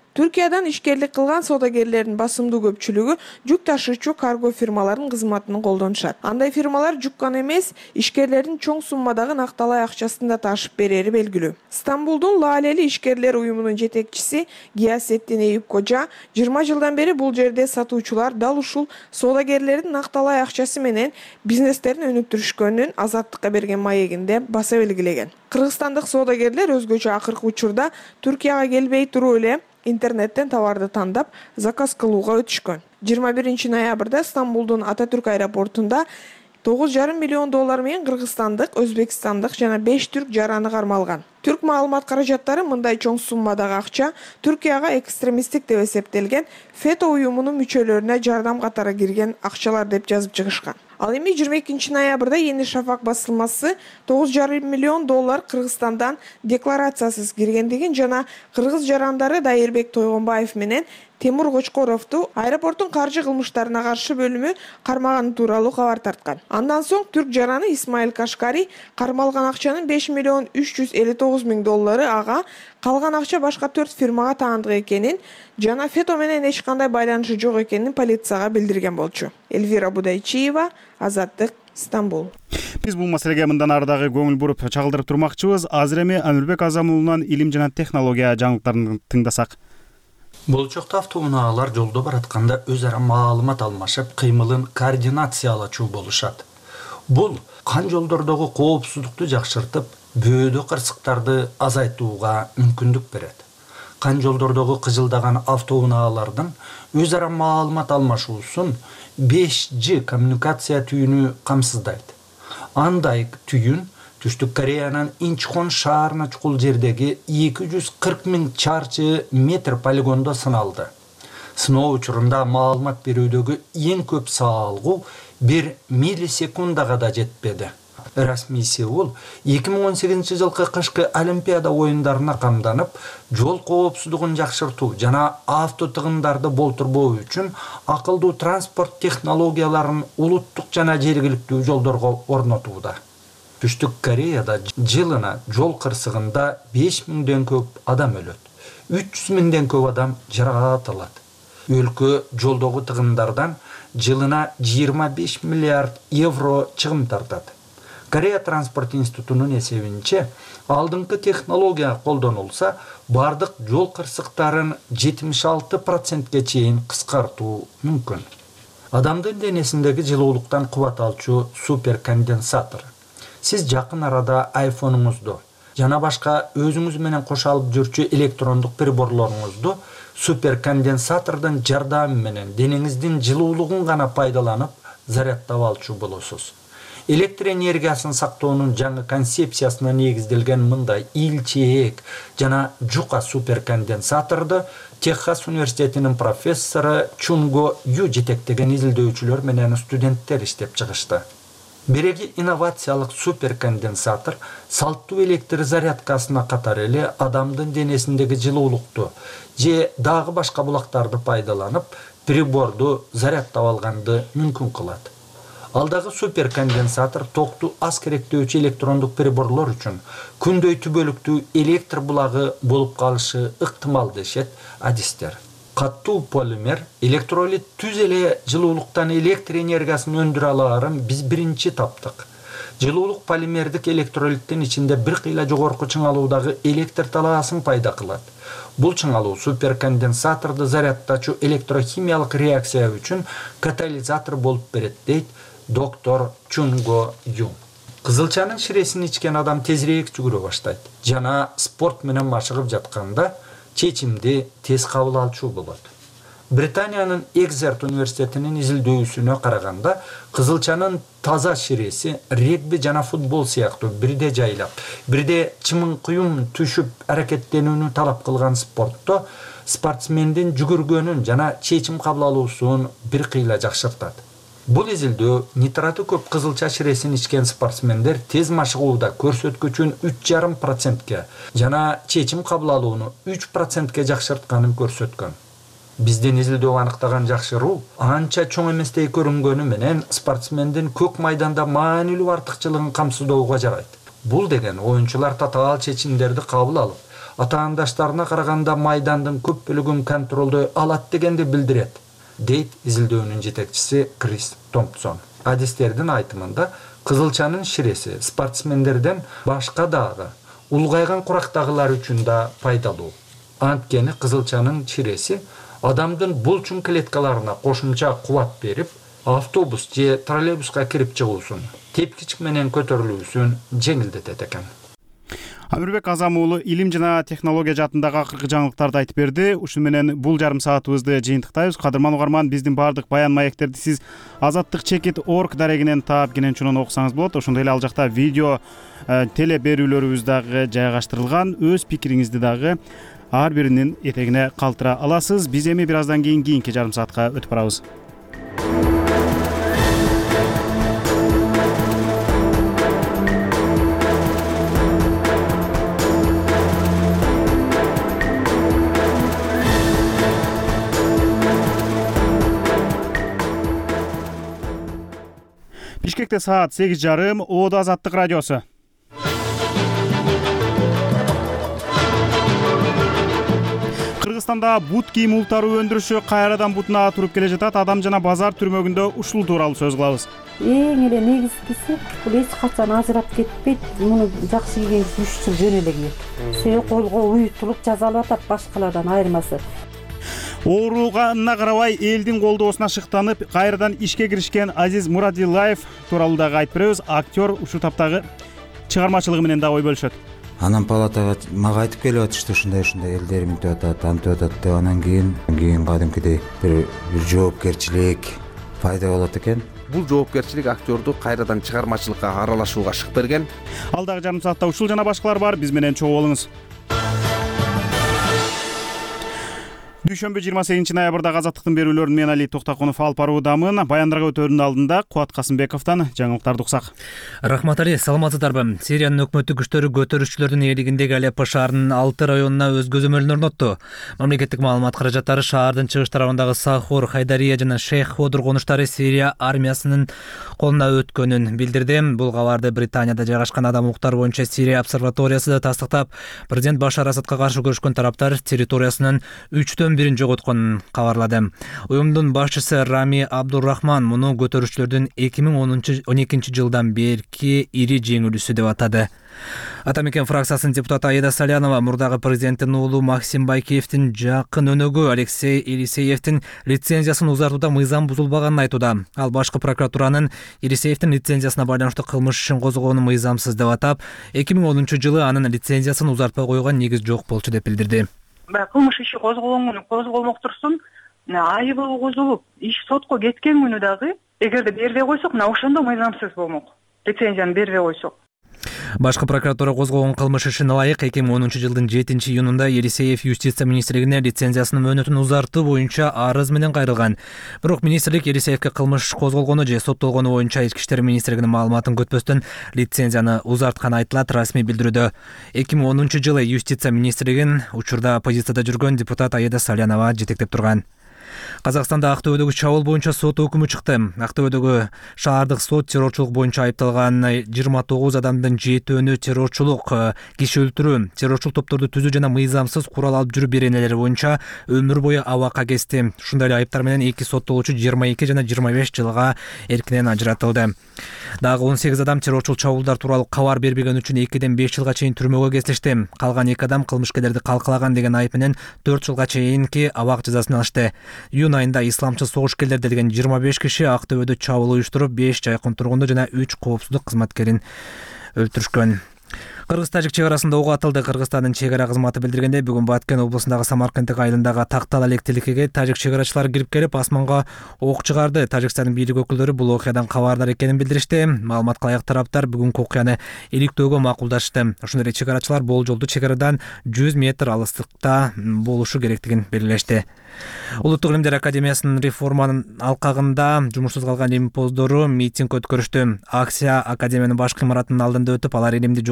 Түркиядан ишкерлик кылган соодагерлердин басымдуу көпчүлүгү жүк ташуучу карго фирмаларынын кызматын колдонушат. Андай фирмалар жүк гана эмес, ишкерлердин чоң суммадагы накталай акчасын да ташып берери белгилүү. Стамбулдун Лалели ишкерлер уюмунун жетекчиси Гиясеттин Эюп Кожа жыйырма жылдан бери бул жерде сатуучулар дал ушул соодагерлердин накталай акчасы менен бизнестерин өнүктүрүшкөнүн Азаттыкка берген маегинде баса белгилеген. Кыргызстандык соодагерлер өзгөчө акыркы учурда Түркияга келбей туруп эле интернеттен товарды тандап заказ кылууга өтүшкөн. жыйырма биринчи ноябрда Стамбулдун Ататүрк аэропортунда тогуз жарым миллион доллар менен кыргызстандык, өзбекстандык жана беш түрк жараны кармалган. Түрк маалымат каражаттары мындай чоң суммадагы акча Түркияга экстремисттик деп эсептелген фето уюмунун мүчөлөрүнө жардам катары кирген акчалар деп жазып чыгышкан. Ал эми жыйырма экинчи ноябрда Yeni Шафак басылмасы тогуз жарым миллион доллар Кыргызстандан декларациясыз киргендигин жана кыргыз жарандары Дайырбек Тойгонбаев менен Темур Кочкоровду аэропорттун каржы кылмыштарына каршы бөлүмү кармаганы тууралуу кабар тарткан. Андан соң түрк жараны Исмаил Кашкари кармалган акчанын беш миллион үч жүз элүү тогуз миң доллары ага, калган акча башка төрт фирмага таандык экенин жана фето менен эч кандай байланышы жок экенин полицияга билдирген болчу. Эльвира Будайчиева, Азаттык, Стамбул. Биз бул маселеге мындан ары дагы көңүл буруп чагылдырып турмакчыбыз. Азыр эми Амирбек Азамулунан илим жана технология жаңылыктарын тыңдасак. Болчокто автоунаалар жолдо баратканда өз ара маалымат алмашып, кыймылын координациялачуу болушат. Бул кан жолдордогу коопсуздукту жакшыртып, бөөдө кырсыктарды азайтууга мүмкүндүк берет. Кан жолдордогу кыжылдаган автоунаалардын өз ара маалымат алмашуусун беш джи коммуникация түйүнү камсыздайт. Андай түйүн Түштүк Кореянын Инчхон шаарына чукул жердеги эки жүз кырк миң чарчы метр полигондо сыналды. Сыноо учурунда маалымат берүүдөгү эң көп саалгуу бир миллисекундага да жетпеди. Расмий Сеул эки миң он сегизинчи жылкы кышкы Олимпиада оюндарына камданып, жол коопсуздугун жакшыртуу жана авто тыгындарды болтурбоо үчүн акылдуу транспорт технологияларын улуттук жана жергиликтүү жолдорго орнотууда. Түштүк Кореяда жылына жол кырсыгында беш миңден көп адам өлөт. үч жүз миңден көп адам жаракат. Өлкө жолдогу тыгындардан жылына жыйырма беш миллиард евро чыгым тартат. Корея транспорт институтунун эсебинче, алдыңкы технология колдонулса, бардык жол кырсыктарын жетимиш алты процентке чейин кыскартуу мүмкүн. Адамдын денесиндеги жылуулуктан кубат алчу суперконденсатор. Сиз жакын арада айфонуңузду жана башка өзүңүз менен кошо алып жүрчү электрондук приборлоруңузду суперконденсатордун жардамы менен денеңиздин жылуулугун гана пайдаланып зарядтап алчу болосуз. Электр энергиясын сактоонун жаңы концепциясына негизделген мындай илчээк жана жука суперконденсаторду Техас университетинин профессору Чунго Ю жетектеген изилдөөчүлөр менен студенттер иштеп чыгышты. Береги инновациялык суперконденсатор салттуу электр зарядкасына катары эле адамдын денесиндеги жылуулукту же дагы башка булактарды пайдаланып, приборду зарядтап алганды мүмкүн кылат. Алдагы суперконденсатор токту аз керектөөчү электрондук приборлор үчүн күндөй түбөлүктүү электр булагы болуп калышы ыктымал дешет адистер. Каттуу полимер электролит түз эле жылуулуктан электр энергиясын өндүрө алаарын биз биринчи таптык. Жылуулук полимердик электролиттин ичинде бир кыйла жогорку чыңалуудагы электр талаасын пайда кылат. Бул чыңалуу суперконденсаторду зарядтачу электрохимиялык реакция үчүн катализатор болуп берет, дейт доктор Чунго Ю. Кызылчанын ширесин ичкен адам тезирээк жүгүрө баштайт жана спорт менен машыгып жатканда чечимди тез кабыл алчу болот. Британиянын Экзерт университетинин изилдөөсүнө караганда, кызылчанын таза ширеси регби жана футбол сыяктуу бирде жайлап, бирде чымын-куюм түшүп аракеттенүүнү талап кылган спортто спортсмендин жүгүргөнүн жана чечим кабыл алуусун бир кыйла жакшыртат. Бул изилдөө нитраты көп кызылча ширесин ичкен спортсмендер тез машыгууда көрсөткүчүн үч жарым процентке жана чечим кабыл алууну үч процентке жакшыртканын көрсөткөн. Биздин изилдөө аныктаган жакшыруу анча чоң эместей көрүнгөнү менен спортсмендин көк майданда маанилүү артыкчылыгын камсыздоого жарайт. Бул деген оюнчулар татаал чечимдерди кабыл алып, атаандаштарына караганда майдандын көп бөлүгүн контролдой алат дегенди билдирет, дейт изилдөөнүн жетекчиси Крис Томпсон. Адистердин айтымында кызылчанын ширеси спортсмендерден башка дагы улгайган курактагылар үчүн да пайдалуу. Анткени кызылчанын чиреси адамдын булчун клеткаларына кошумча кубат берип, автобус же троллейбуска кирип чыгуусун, тепкич менен көтөрүлүүсүн жеңилдетет экен. Амирбек Азам уулу илим жана технология жаатындагы акыркы жаңылыктарды айтып берди. Ушун менен бул жарым саатыбызды жыйынтыктайбыз. Кадырман угарман, биздин баардык баян маектерди сиз азаттык чекит точка орг дарегинен таап кенен окусаңыз болот. Ошондой эле ал жакта видео теле берүүлөрүбүз дагы жайгаштырылган. Өз пикириңизди дагы ар биринин этегине калтыра аласыз. Биз эми бир аздан кийин кийинки жарым саатка өтүп барабыз. Бишкекте саат сегиз жарым, Оодо Азаттык радиосу. Кыргызстанда бут кийим ултаруу өндүрүшү кайрадан бутуна туруп келе жатат. Адам жана базар түрмөгүндө ушул тууралуу сөз кылабыз. Эң эле негизгиси бул эч качан ажырап кетпейт. Муну жакшы кийген үч жыл жөн эле кийет. Себеби колго уютулуп жазалып атат башкалардан айырмасы. Ооруганына карабай элдин колдоосуна шыктанып, кайрадан ишке киришкен Азиз Мурадилаев тууралуу дагы айтып беребиз. Актер ушул таптагы чыгармачылыгы менен дагы ой бөлүшөт. Анан палатага мага айтып келип атышты, ушундай ушундай элдерим өтүп атат, антип атат деп, анан кийин кийин кадимкидей бир жоопкерчилик пайда болот экен. Бул жоопкерчилик актерду кайрадан чыгармачылыкка аралашууга шык берген. Алдагы жарым саатта ушул жана башкалар бар. Биз менен чогуу болуңуз. Дүйшөмбү жыйырма сегизинчи ноябрда Азаттыктын берүүлөрүн мен Али Токтакунов алып баруудамын. Баяндарга өтөөрүнүн алдында Кубат Касымбековдон жаңылыктарды уксак. Рахмат Али, саламатсыздарбы? Сириянын өкмөттүк күчтөрү көтөрүүчүлөрдүн ээлигиндеги Алеппо шаарынын алты районуна өз көзөмөлүн орнотту. Мамлекеттик маалымат каражаттары шаардын чыгыш тарабындагы Сахур, Хайдария жана Шейх Ходур конуштары Сирия армиясынын колуна өткөнүн билдирди. Бул кабарды Британияда жайгашкан адам укуктары боюнча Сирия обсерваториясы да тастыктап, президент Башар Асадка каршы күрөшкөн тараптар территориясынын үчтөн бирин жоготконун кабарлады. Уюмдун башчысы Рами Абдуррахман муну көтөрүүчүлөрдүн эки миң он экинчи жылдан берки ири жеңилүүсү деп атады. Атамекен фракциясынын депутаты Аида Салянова мурдагы президенттин уулу Максим Байкиевдин жакын өнөгү Алексей Елисеевдин лицензиясын узартууда мыйзам бузулбаганын айтууда. Ал башкы прокуратуранын Елисеевдин лицензиясына байланыштуу кылмыш ишин козгоону мыйзамсыз деп атап, эки миң онунчу жылы анын лицензиясын узартпай койгон негиз жок болчу деп билдирди. Кылмыш иши козголгон козголмок турсун, айыбы козулуп, иш сотко кеткен күнү дагы эгерде бербей койсок, мына ошондо мыйзамсыз болмок. Лицензияны бербей койсок. Башкы прокуратура козгогон кылмыш ишине ылайык эки миң онунчу жылдын жетинчи июнунда Елисеев юстиция министрлигине лицензиясынын мөөнөтүн узартуу боюнча арыз менен кайрылган. Бирок министрлик Елисеевке кылмыш козголгону же соттолгону боюнча ички иштер министрлигинин маалыматын күтпөстөн лицензияны узартканы айтылат расмий билдирүүдө. эки миң онунчу жылы юстиция министрлигин учурда оппозицияда жүргөн депутат Аида Салянова жетектеп турган. Казакстанда Актөбөдөгү чабуул боюнча сот өкүмү чыкты. Актөбөдөгү шаардык сот террорчулук боюнча айыпталган жыйырма тогуз адамдын жетөөнү террорчулук, киши өлтүрүү, террорчул топторду түзүү жана мыйзамсыз курал алып жүрүү беренелери боюнча өмүр бою абакка кести. Ушундай эле айыптар менен эки соттолуучу жыйырма эки жана жыйырма беш жылга эркинен ажыратылды. Дагы он сегиз адам террорчул чабуулдар тууралуу кабар бербеген үчүн экиден беш жылга чейин түрмөгө кесилишти. Калган эки адам кылмышкерлерди калкалаган деген айып менен төрт жылга чейинки абак жазасын алышты. Июнь айында исламчы согушкерлер делген жыйырма беш киши Актөбөдө чабуул уюштуруп, беш жайкын тургунду жана үч коопсуздук кызматкерин өлтүрүшкөн. Кыргыз-тажик чек арасында ок атылды. Кыргызстандын чек ара кызматы билдиргендей, бүгүн Баткен облусундагы Самаркандтык айылындагы Тактал электрликке тажик чек арачылары кирип келип, асманга ок чыгарды. Тажикстандын бийлик өкүлдөрү бул окуядан кабардар экенин билдиришти. Маалыматка ылайык тараптар бүгүнкү окуяны иликтөөгө макулдашты. Ошондой эле чек арачылар болжолдуу чек арадан жүз метр алыстыкта болушу керектигин белгилешти. Улуттук илимдер академиясынын реформанын алкагында жумушсуз калган илим поздору митинг өткөрүштү. Акция академиянын башкы имаратынын алдында өтүп, алар илимди жоготпогула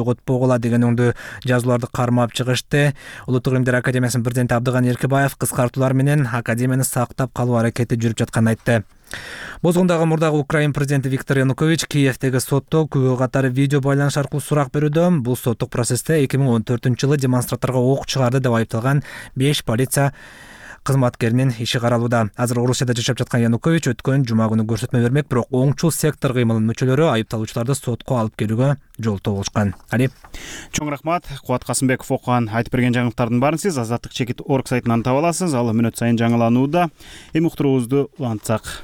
болот деген оңдуу жазууларды кармап чыгышты. Улуттук илимдер академиясынын президенти Абдыган Эркебаев кыскартуулар менен академияны сактап калуу аракети жүрүп жатканын айтты. Бозгондагы мурдагы Украин президенти Виктор Янукович Киевдеги сотто күбө катары видео байланыш аркылуу сурак берүүдө. Бул соттук процессте эки миң он төртүнчү жылы демонстранттарга ок чыгарды деп айыпталган беш полиция кызматкеринин иши каралууда. Азыр Орусияда жашап жаткан Янукович өткөн жума күнү көрсөтмө бермек, бирок оңчул сектор кыймылынын мүчөлөрү айыпталуучуларды сотко алып келүүгө жолтоо болушкан. Али. Чоң рахмат. Кубат Касымбеков окуган айтып берген жаңылыктардын баарын сиз азаттык чекит орг сайтынан таба аласыз. Ал мүнөт сайын жаңыланууда. Эми уктуруубузду улантсак.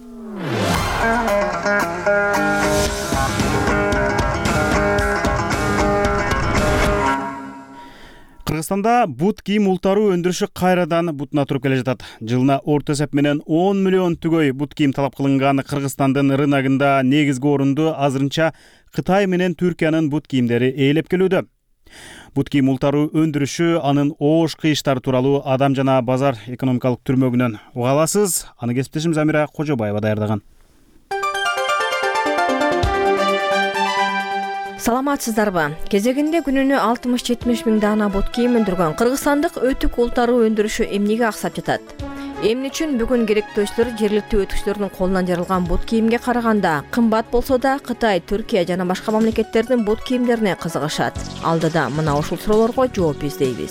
Кыргызстанда бут кийим ултаруу өндүрүшү кайрадан бутуна туруп келе жатат. Жылына орто эсеп менен он миллион түгөй бут кийим талап кылынган Кыргызстандын рыногунда негизги орунду азырынча Кытай менен Түркиянын бут кийимдери ээлеп келүүдө. Бут кийим ултаруу өндүрүшү, анын оош кыйыштары тууралуу Адам жана базар экономикалык түрмөгүнөн уга аласыз. Аны кесиптешим Замира Кожобаева даярдаган. Саламатсыздарбы? Кезегинде күнүнө алтымыш жетимиш миң даана бут кийим өндүргөн кыргызстандык өтүк ултаруу өндүрүшү эмнеге аксап жатат? Эмне үчүн бүгүн керектөөчүлөр жергиликтүү өтүкчүлөрдүн колунан жарылган бут кийимге караганда кымбат болсо да Кытай, Түркия жана башка мамлекеттердин бут кийимдерине кызыгышат? Алдыда мына ушул суроолорго жооп издейбиз.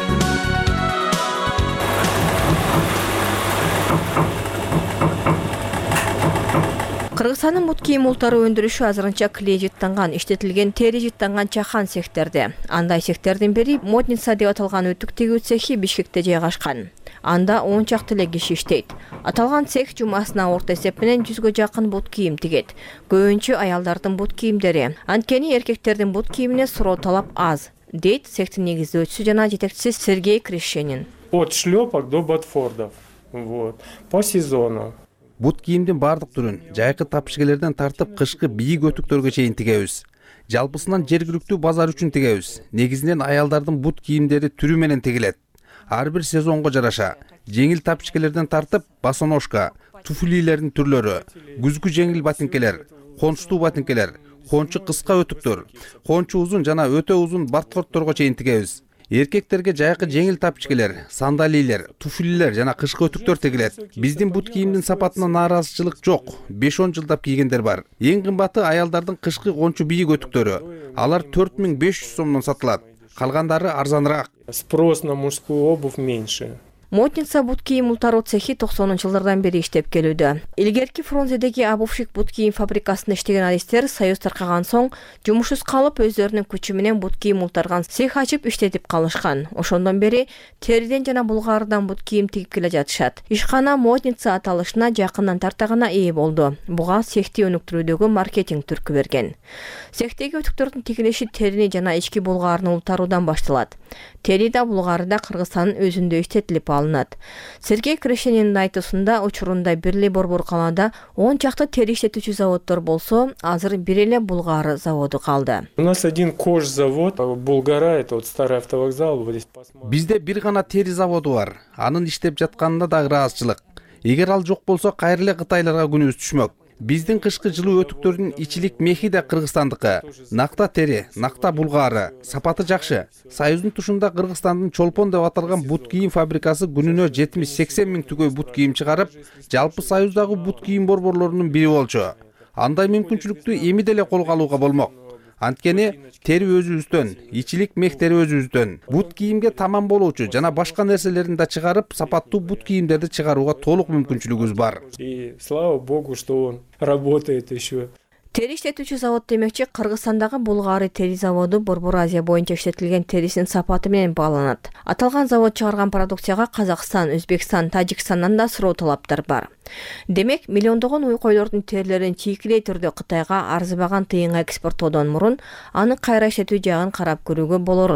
Кыргызстандын бут кийим ултаруу өндүрүшү азырынча клей жыттанган, иштетилген тери жыттанган чахан цехтерде. Андай цехтердин бири Модница деп аталган өтүк тигүү цехи Бишкекте жайгашкан. Анда он чакты эле киши иштейт. Аталган цех жумасына орто эсеп менен жүзгө жакын бут кийим тигет. Көбүнчө аялдардын бут кийимдери. Анткени эркектердин бут кийимине суроо талап аз, дейт цехтин негиздөөчүсү жана жетекчиси Сергей Крещенин. От шлёпок до ботфордов. Вот. По сезону. Бут кийимдин бардык түрүн жайкы тапшыгелерден тартып кышкы бийик өтүктөргө чейин тигебиз. Жалпысынан жергиликтүү базар үчүн тигебиз. Негизинен аялдардын бут кийимдери түрү менен тигилет. Ар бир сезонго жараша жеңил тапшыгелерден тартып босоножка, туфлилердин түрлөрү, күзгү жеңил ботинкелер, кончтуу ботинкелер, кончу кыска өтүктөр, кончу узун жана өтө узун ботфордторго чейин тигебиз. Эркектерге жайкы жеңил тапчыкелер, сандалийлер, туфлилер жана кышкы өтүктөр тигилет. Биздин бут кийимдин сапатына нааразычылык жок. беш он жылдап кийгендер бар. Эң кымбаты аялдардын кышкы кончу бийик өтүктөрү. Алар төрт миң беш жүз сомдон сатылат. Калгандары арзаныраак. Спрос на мужскую обувь меньше. Модница бут кийим ултаруу цехи токсонунчу жылдардан бери иштеп келүүдө. Илгерки Фрунзедеги Обувщик бут кийим фабрикасында иштеген адистер союз таркаган соң жумушсуз калып өздөрүнүн күчү менен бут кийим ултарган цех ачып иштетип калышкан. Ошондон бери териден жана булгарыдан бут кийим тигип келе жатышат. Ишкана Модница аталышына жакындан тартагана ээ болду. Буга цехти өнүктүрүүдөгү маркетинг түркү берген. Цехтеги өтүктөрдүн тигилиши терини жана ички булгарын ултаруудан башталат. Тери да булгары да Кыргызстандын өзүндө иштетилип алынат. Сергей Крещенин айтуусунда учурунда бир эле борбор калаада он чакты тери иштетүүчү заводдор болсо, азыр бир эле булгары заводу калды. У нас один кожзавод, Булгара, это вот старый автовокзал, вот здесь посмотрим. Бизде бир гана тери заводу бар. Анын иштеп жатканында да ыраазычылык. Эгер ал жок болсо, кайра эле кытайларга күнүбүз түшмөк. Биздин кышкы жылуу өтүктөрдүн ичилик мехи да Кыргызстандыкы. Накта тери, накта булгары, сапаты жакшы. Союздун тушунда Кыргызстандын Чолпон деп аталган бут кийим фабрикасы күнүнө жетимиш сексен миң түгөй бут кийим чыгарып, жалпы союздагы бут кийим борборлорунун бири болчу. Андай мүмкүнчүлүктү эми деле колго алууга болмок. Анткени тери өзүбүздөн, ичилик мехтери өзүбүздөн. Бут кийимге таман болуучу жана башка нерселерин да чыгарып, сапаттуу бут кийимдерди чыгарууга толук мүмкүнчүлүгүбүз бар. И слава богу, что он работает еще. Тери иштетүүчү завод демекчи, Кыргызстандагы Булгары тери заводу Борбор Азия боюнча иштетилген терисинин сапаты менен багланат. Аталган завод чыгарган продукцияга Казакстан, Өзбекстан, Тажикстандан да суроо талаптар бар. Демек, миллиондогон уй койлордун терилерин чийкилей түрдө Кытайга арзыбаган тыйынга экспорттоодон мурун аны кайра иштетүү жагын карап көрүүгө болорун.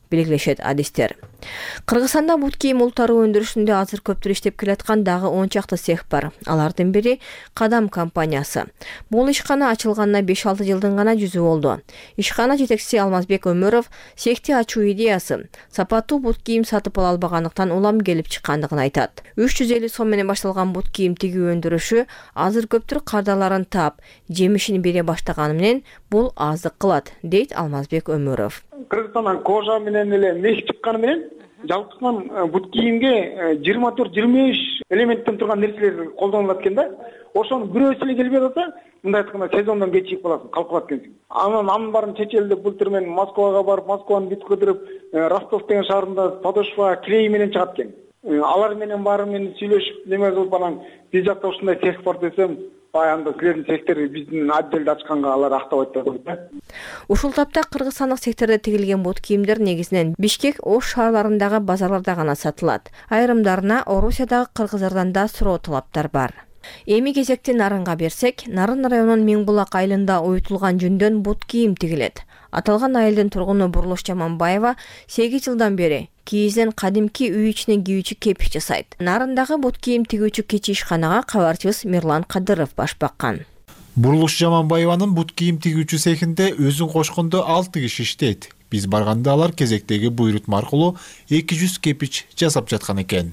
белгилешет адистер. Кыргызстанда бут кийим ултаруу өндүрүшүндө азыр көптөр иштеп келаткан дагы он чакты цех бар. Алардын бири Кадам компаниясы. Бул ишкана ачылганына беш алты жылдын гана жүзү болду. Ишкана жетекчиси Алмазбек Өмөров цехти ачуу идеясы сапаттуу бут кийим сатып ала албагандыктан улам келип чыккандыгын айтат. үч жүз элүү сом менен башталган бут кийим тигүү өндүрүшү азыр көптөр кардаларын таап, жемишин бере баштаганы менен бул аздык кылат, дейт Алмазбек Өмөров. Кыргызстандан кожа менен эле меш чыкканы менен жалпысынан бут кийимге жыйырма төрт жыйырма беш элементтен турган нерселер колдонулат экен да. Ошону бирөөсү эле келбей атса, мындай айтканда сезондон кечигип каласың, калкып экенсиң. Анан анын баарын чечелде былтыр мен Москвага барып, Москваны бүт көтөрүп, Ростов деген шаарында подошва клей менен чыгат экен. Алар менен баары менен сүйлөшүп, неме кылып анан биз жакта ушундай цех бар десем, баягында силердин цехтер биздин отделде ачканга алар актабайт деп да. Ушул тапта кыргызстандык цехтерде тигилген бут кийимдер негизинен Бишкек, Ош шаарларындагы базарларда гана сатылат. Айрымдарына Орусиядагы кыргыздардан да суроо талаптар бар. Эми кезекти Нарынга берсек, Нарын районунун Миңбулак айылында уютулган жүндөн бут кийим тигилет. Аталган айылдын тургуну Бурлуш Жаманбаева сегиз жылдан бери кийизден кадимки үй ичине кийүүчү кепиш жасайт. Нарындагы бут кийим тигүүчү кечи ишканага кабарчыбыз Мирлан Кадыров баш баккан. Бурлуш Жаманбаеванын бут кийим тигүүчү цехинде өзүн кошкондо алты киши иштейт. Биз барганда алар кезектеги буйрутма аркылуу эки жүз кепич жасап жаткан экен.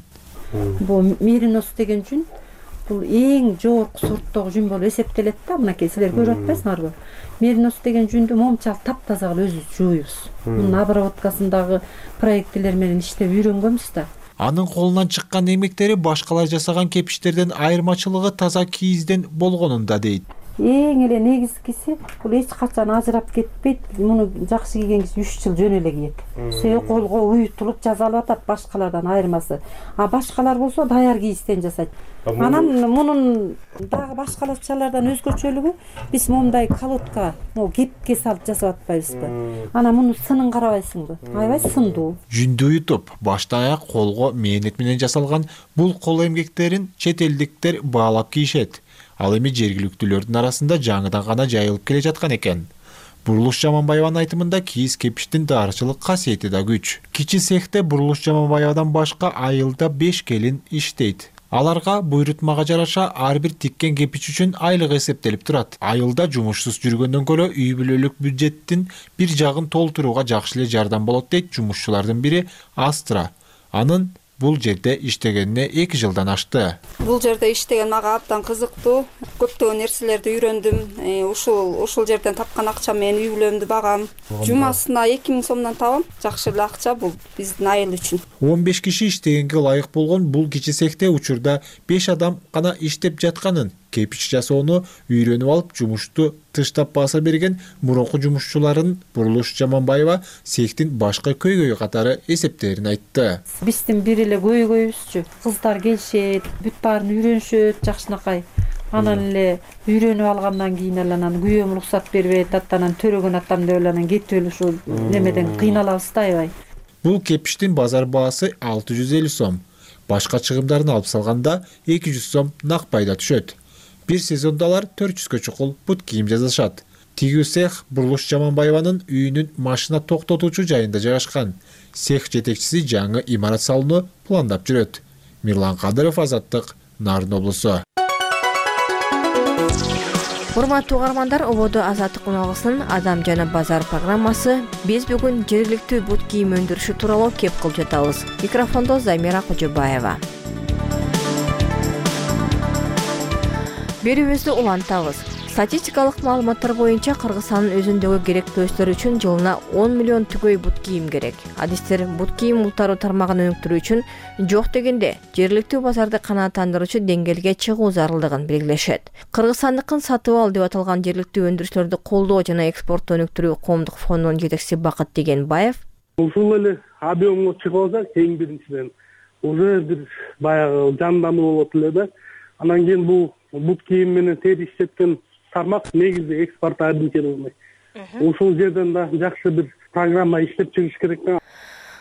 Бул меринос деген жүн, бул эң жогорку сорттогу жүн болуп эсептелет да. Мынакей силер көрүп атпайсыңарбы? Меринос деген жүндү момчал таптаза кылып өзүбүз жууйбуз. Мунун обработкасындагы проекттер менен иштеп үйрөнгөнбүз да. Анын колунан чыккан эмектери башкалар жасаган кепиштерден айырмачылыгы таза кийизден болгонунда дейт. Эң эле негизгиси бул эч качан ажырап кетпейт. Муну жакшы кийген киши үч жыл жөн эле кийет. Себеби колго уютулуп жазалып атат башкалардан айырмасы. А башкалар болсо даяр кийизден жасайт. Анан мунун дагы башкаларчалардан өзгөчөлүгү биз момундай колодка, могу кепке салып жасап атпайбызбы? Анан мунун сынын карабайсыңбы? Аябай сындуу. Жүндү уютуп, башта аяк колго мээнет менен жасалган бул кол эмгектерин чет элдиктер баалап кийишет. Ал эми жергиликтүүлөрдүн арасында жаңыдан гана жайылып келе жаткан экен. Бурлуш Жаманбаеванын айтымында кийиз кепиштин дарчылык касиети да күч. Кичи цехте Бурлуш Жаманбаевадан башка айылда беш келин иштейт. Аларга буйрутмага жараша ар бир тиккен кепич үчүн айлык эсептелип турат. Айылда жумушсуз жүргөндөн көрө үй бүлөлүк бюджеттин бир жагын толтурууга жакшы эле жардам болот дейт жумушчулардын бири Астра. Анын бул жерде иштегенине эки жылдан ашты. Бул жерде иштеген мага абдан кызыктуу. Көптөгөн нерселерди үйрөндүм. Ушул ушул жерден тапкан акча менен үй бүлөмдү багам. Жумасына эки миң сомдон табам. Жакшы эле акча бул биздин айыл үчүн. он беш киши иштегенге лайык болгон бул кичи цехте учурда беш адам гана иштеп жатканын, кепич жасоону үйрөнүп алып жумушту тыштап баса берген мурунку жумушчуларын Бурлуш Жаманбаева цехтин башка көйгөй катары эсептерин айтты. Биздин бир эле көйгөйүбүзчү, кыздар келишет, бүт баарын үйрөнүшөт жакшынакай. Анан эле үйрөнүп алгандан кийин эле анан күйөөм уруксат бербейт, аттанан төрөгөн атам деп эле анан кетип эле ушул немеден кыйналабыз да аябай. Бул кепиштин базар баасы алты жүз элүү сом. Башка чыгымдарын алып салганда эки жүз сом нак пайда түшөт. Бир сезондо алар төрт жүзгө чукул бут кийим жасашат. Тигүү цех Бурлуш Жаманбаеванын үйүнүн машина токтотуучу жайында жайгашкан. Цех жетекчиси жаңы имарат салууну пландап жүрөт. Мирлан Кадыров, Азаттык, Нарын облусу. Урматтуу угармандар, ободо Азаттык уналгысынын Адам жана базар программасы. Биз бүгүн жергиликтүү бут кийим өндүрүшү тууралуу кеп кылып жатабыз. Микрофондо Замира Кожобаева. Берүүбүздү улантабыз. Статистикалык маалыматтар боюнча Кыргызстандын өзүндөгү керектөөстөр үчүн жылына он миллион түгөй бут кийим керек. Адистер бут кийим ултаруу тармагын өнүктүрүү үчүн жок дегенде жергиликтүү базарды канааттандыруучу деңгээлге чыгуу зарылдыгын белгилешет. Кыргызстандыкын сатып ал деп аталган жергиликтүү өндүрүштөрдү колдоо жана экспортту өнүктүрүү коомдук фондунун жетекчиси Бакыт Дегенбаев ушул эле объемго чыгып алса эң биринчиден уже бир баягы жандануу болот эле да. Анан кийин бул бут кийим менен тери иштеткен тармак негизи экспорт абийчилик болмой. Ушул жерден да жакшы бир программа иштеп чыгыш керек да.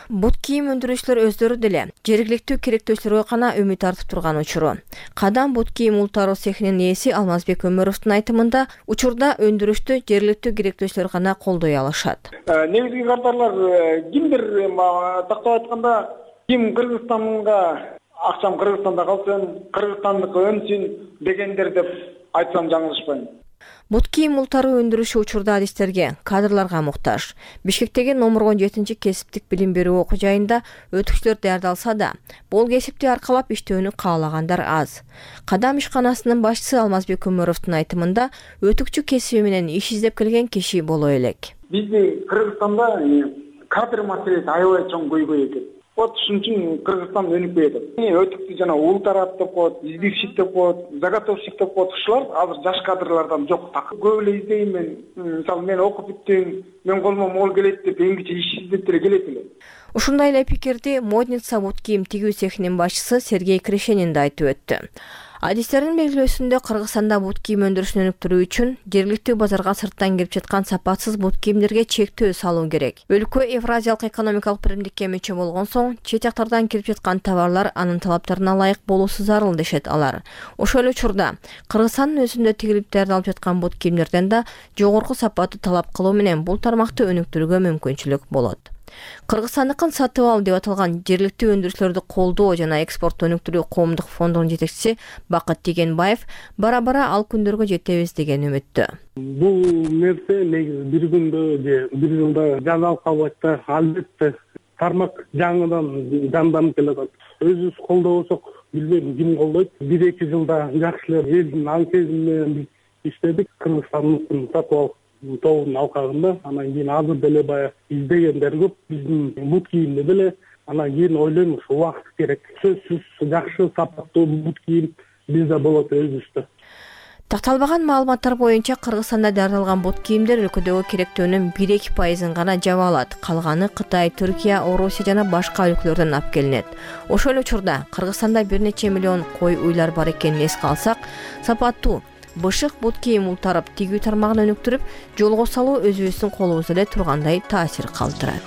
Бут кийим өндүрүүчүлөр өздөрү деле жергиликтүү керектөөчүлөргө гана үмүт артып турган учуру. Кадам бут кийим ултаруу цехинин ээси Алмазбек Өмөровдун айтымында учурда өндүрүштү жергиликтүү керектөөчүлөр гана колдой алышат. Негизги катарлар кимдир тактап айтканда ким Кыргызстанга акчам Кыргызстанда калсын, Кыргызстандыкы өнсүн дегендер деп айтсам жаңылышпайм. Бут кийим ултаруу өндүрүшү учурда адистерге, кадрларга муктаж. Бишкектеги номер он жетинчи кесиптик билим берүү окуу жайында өтүкчүлөр даярдалса да, бул кесипти аркалап иштөөнү каалагандар аз. Кадам ишканасынын башчысы Алмазбек Өмөровдун айтымында өтүкчү кесиби менен иш издеп келген киши боло элек. Биздин Кыргызстанда кадр маселеси аябай чоң көйгөй экен. Вот ушун үчүн Кыргызстан өнүкпөй атат. Өтүктү жана ултарат деп коет, издивщик деп коет, заготовщик деп коет. Ушулар азыр жаш кадрлардан жок. Көп эле издейм мен. Мисалы мен окуп бүттүм, мен колума могул келет деп эңгиче иш издеп деле келет эле. Ушундай эле пикирди Модница бут кийим тигүү цехинин башчысы Сергей Крешенин да айтып өттү. Адистердин белгилөөсүндө Кыргызстанда бут кийим өндүрүшүн өнүктүрүү үчүн жергиликтүү базарга сырттан келип жаткан сапатсыз бут кийимдерге чектөө салуу керек. Өлкө Евразиялык экономикалык биримдикке мүчө болгон соң, чет жактардан келип жаткан товарлар анын талаптарына ылайык болуусу зарыл дешет алар. Ошол эле учурда Кыргызстандын өзүндө тигилип даярдалып жаткан бут кийимдерден да жогорку сапатты талап кылуу менен бул тармакты өнүктүрүүгө мүмкүнчүлүк болот. Кыргызстандыкын сатып ал деп аталган жергиликтүү өндүрүүчүлөрдү колдоо жана экспортту өнүктүрүү коомдук фондунун жетекчиси Бакыт Тегенбаев бара-бара ал күндөргө жетебиз деген үмүттө. Бул нерсе негизи бир күндө же бир жылда жаналып калбайт да, албетте тармак жаңыдан жанданып келатат. Өзүбүз колдобосок, билбейм ким колдойт. бир эки жылда жакшы эле элдин аң сезими менен иштедик. Кыргызстандын сатып ал тобунун алкагында, анан кийин азыр деле баягы издегендер көп, биздин бут кийимди деле. Анан кийин ойлойм, ушу убакыт керек. Сөзсүз жакшы сапаттуу бут кийим бизде болот өзүбүздө. Такталбаган маалыматтар боюнча Кыргызстанда даярдалган бут кийимдер өлкөдөгү керектөөнүн бир эки пайызын гана жаба алат. Калганы Кытай, Түркия, Орусия жана башка өлкөлөрдөн алып келинет. Ошол эле учурда Кыргызстанда бир нече миллион кой уйлар бар экенин эске алсак, сапаттуу бышык бут кийим ултарып тигүү тармагын өнүктүрүп, жолго салуу өзүбүздүн колубузда эле тургандай таасир калтырат.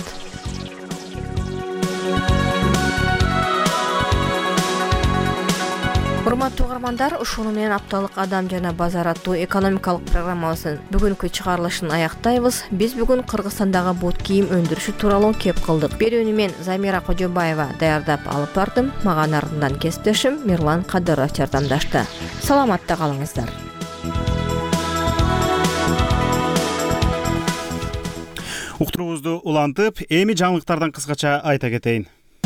Урматтуу угармандар, ушуну менен апталык Адам жана базар аттуу экономикалык программабыздын бүгүнкү чыгарылышын аяктайбыз. Биз бүгүн Кыргызстандагы бут кийим өндүрүшү тууралуу кеп кылдык. Берүүнү мен Замира Кожобаева даярдап алып бардым. Мага артынан кесиптешим Мирлан Кадыров жардамдашты. Саламатта калыңыздар. Уктуруубузду улантып, эми жаңылыктардан кыскача айта кетейин.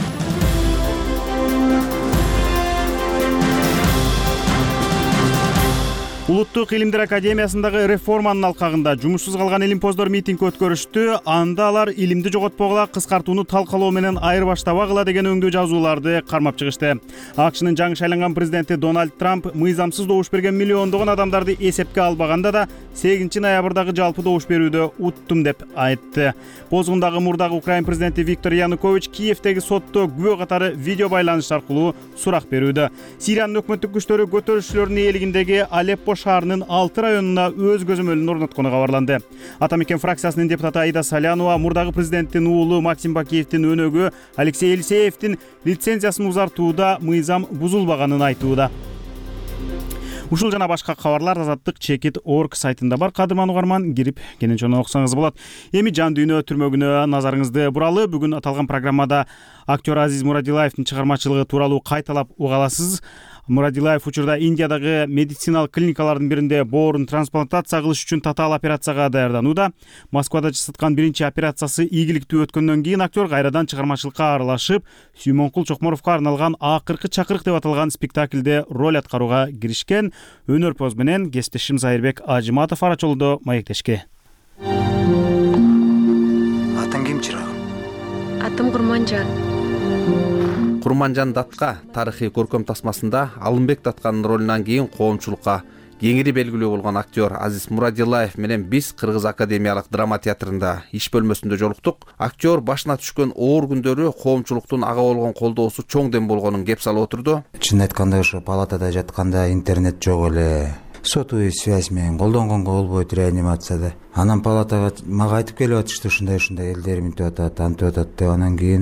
Улуттук илимдер академиясындагы реформанын алкагында жумушсуз калган илимпоздор митинг өткөрүштү. Анда алар илимди жоготпогула, кыскартууну талкалоо менен айырбаштабагыла деген өңдүү жазууларды кармап чыгышты. АКШнын жаңы шайланган президенти Дональд Трамп мыйзамсыз добуш берген миллиондогон адамдарды эсепке албаганда да сегизинчи ноябрдагы жалпы добуш берүүдө уттум деп айтты. Бозгундагы мурдагы Украин президенти Виктор Янукович Киевдеги сотто күбө катары видео байланыш аркылуу сурак берүүдө. Сириянын өкмөттүк күчтөрү көтөрүлүшчүлөрдүн ээлигиндеги Алеппо шаарынын алты районуна өз көзөмөлүн орноткону кабарланды. Ата мекен фракциясынын депутаты Аида Салянова мурдагы президенттин уулу Максим Бакиевдин өнөгү Алексей Елисеевдин лицензиясын узартууда мыйзам бузулбаганын айтууда. Ушул жана башка кабарлар Азаттык чекит точка орг сайтында бар. Кадырман угарман, кирип кенен окусаңыз болот. Эми жан дүйнө түрмөгүнө назарыңызды буралы. Бүгүн аталган программада актер Азиз Мурадилаевдин чыгармачылыгы тууралуу кайталап уга аласыз. Мурадилаев учурда Индиядагы медициналык клиникалардын биринде боорун трансплантация кылыш үчүн татаал операцияга даярданууда. Москвада жасаткан биринчи операциясы ийгиликтүү өткөндөн кийин актер кайрадан чыгармачылыкка аралашып, Сүймөнкул Чокморовго арналган Акыркы чакырык деп аталган спектакльде роль аткарууга киришкен. Өнөрпоз менен кесиптешим Зайырбек Ажыматов арачолдо маектешке. Атың ким чырагым? Атым Курманжан. Курманжан Датка тарыхый көркөм тасмасында Алымбек Датканын ролунан кийин коомчулукка кеңири белгилүү болгон актер Азиз Мурадилаев менен биз Кыргыз академиялык драма театрында иш бөлмөсүндө жолуктук. Актер башына түшкөн оор күндөрү коомчулуктун ага болгон колдоосу чоң дем болгонун кеп салып отурду. Чын айтканда ошо палатада жатканда интернет жок эле. Сотовый связь менен колдонгонго болбойт реанимацияда. Анан палатага мага айтып келип атышты, ушундай ушундай элдерим өтүп атат, антып атат деп. Анан кийин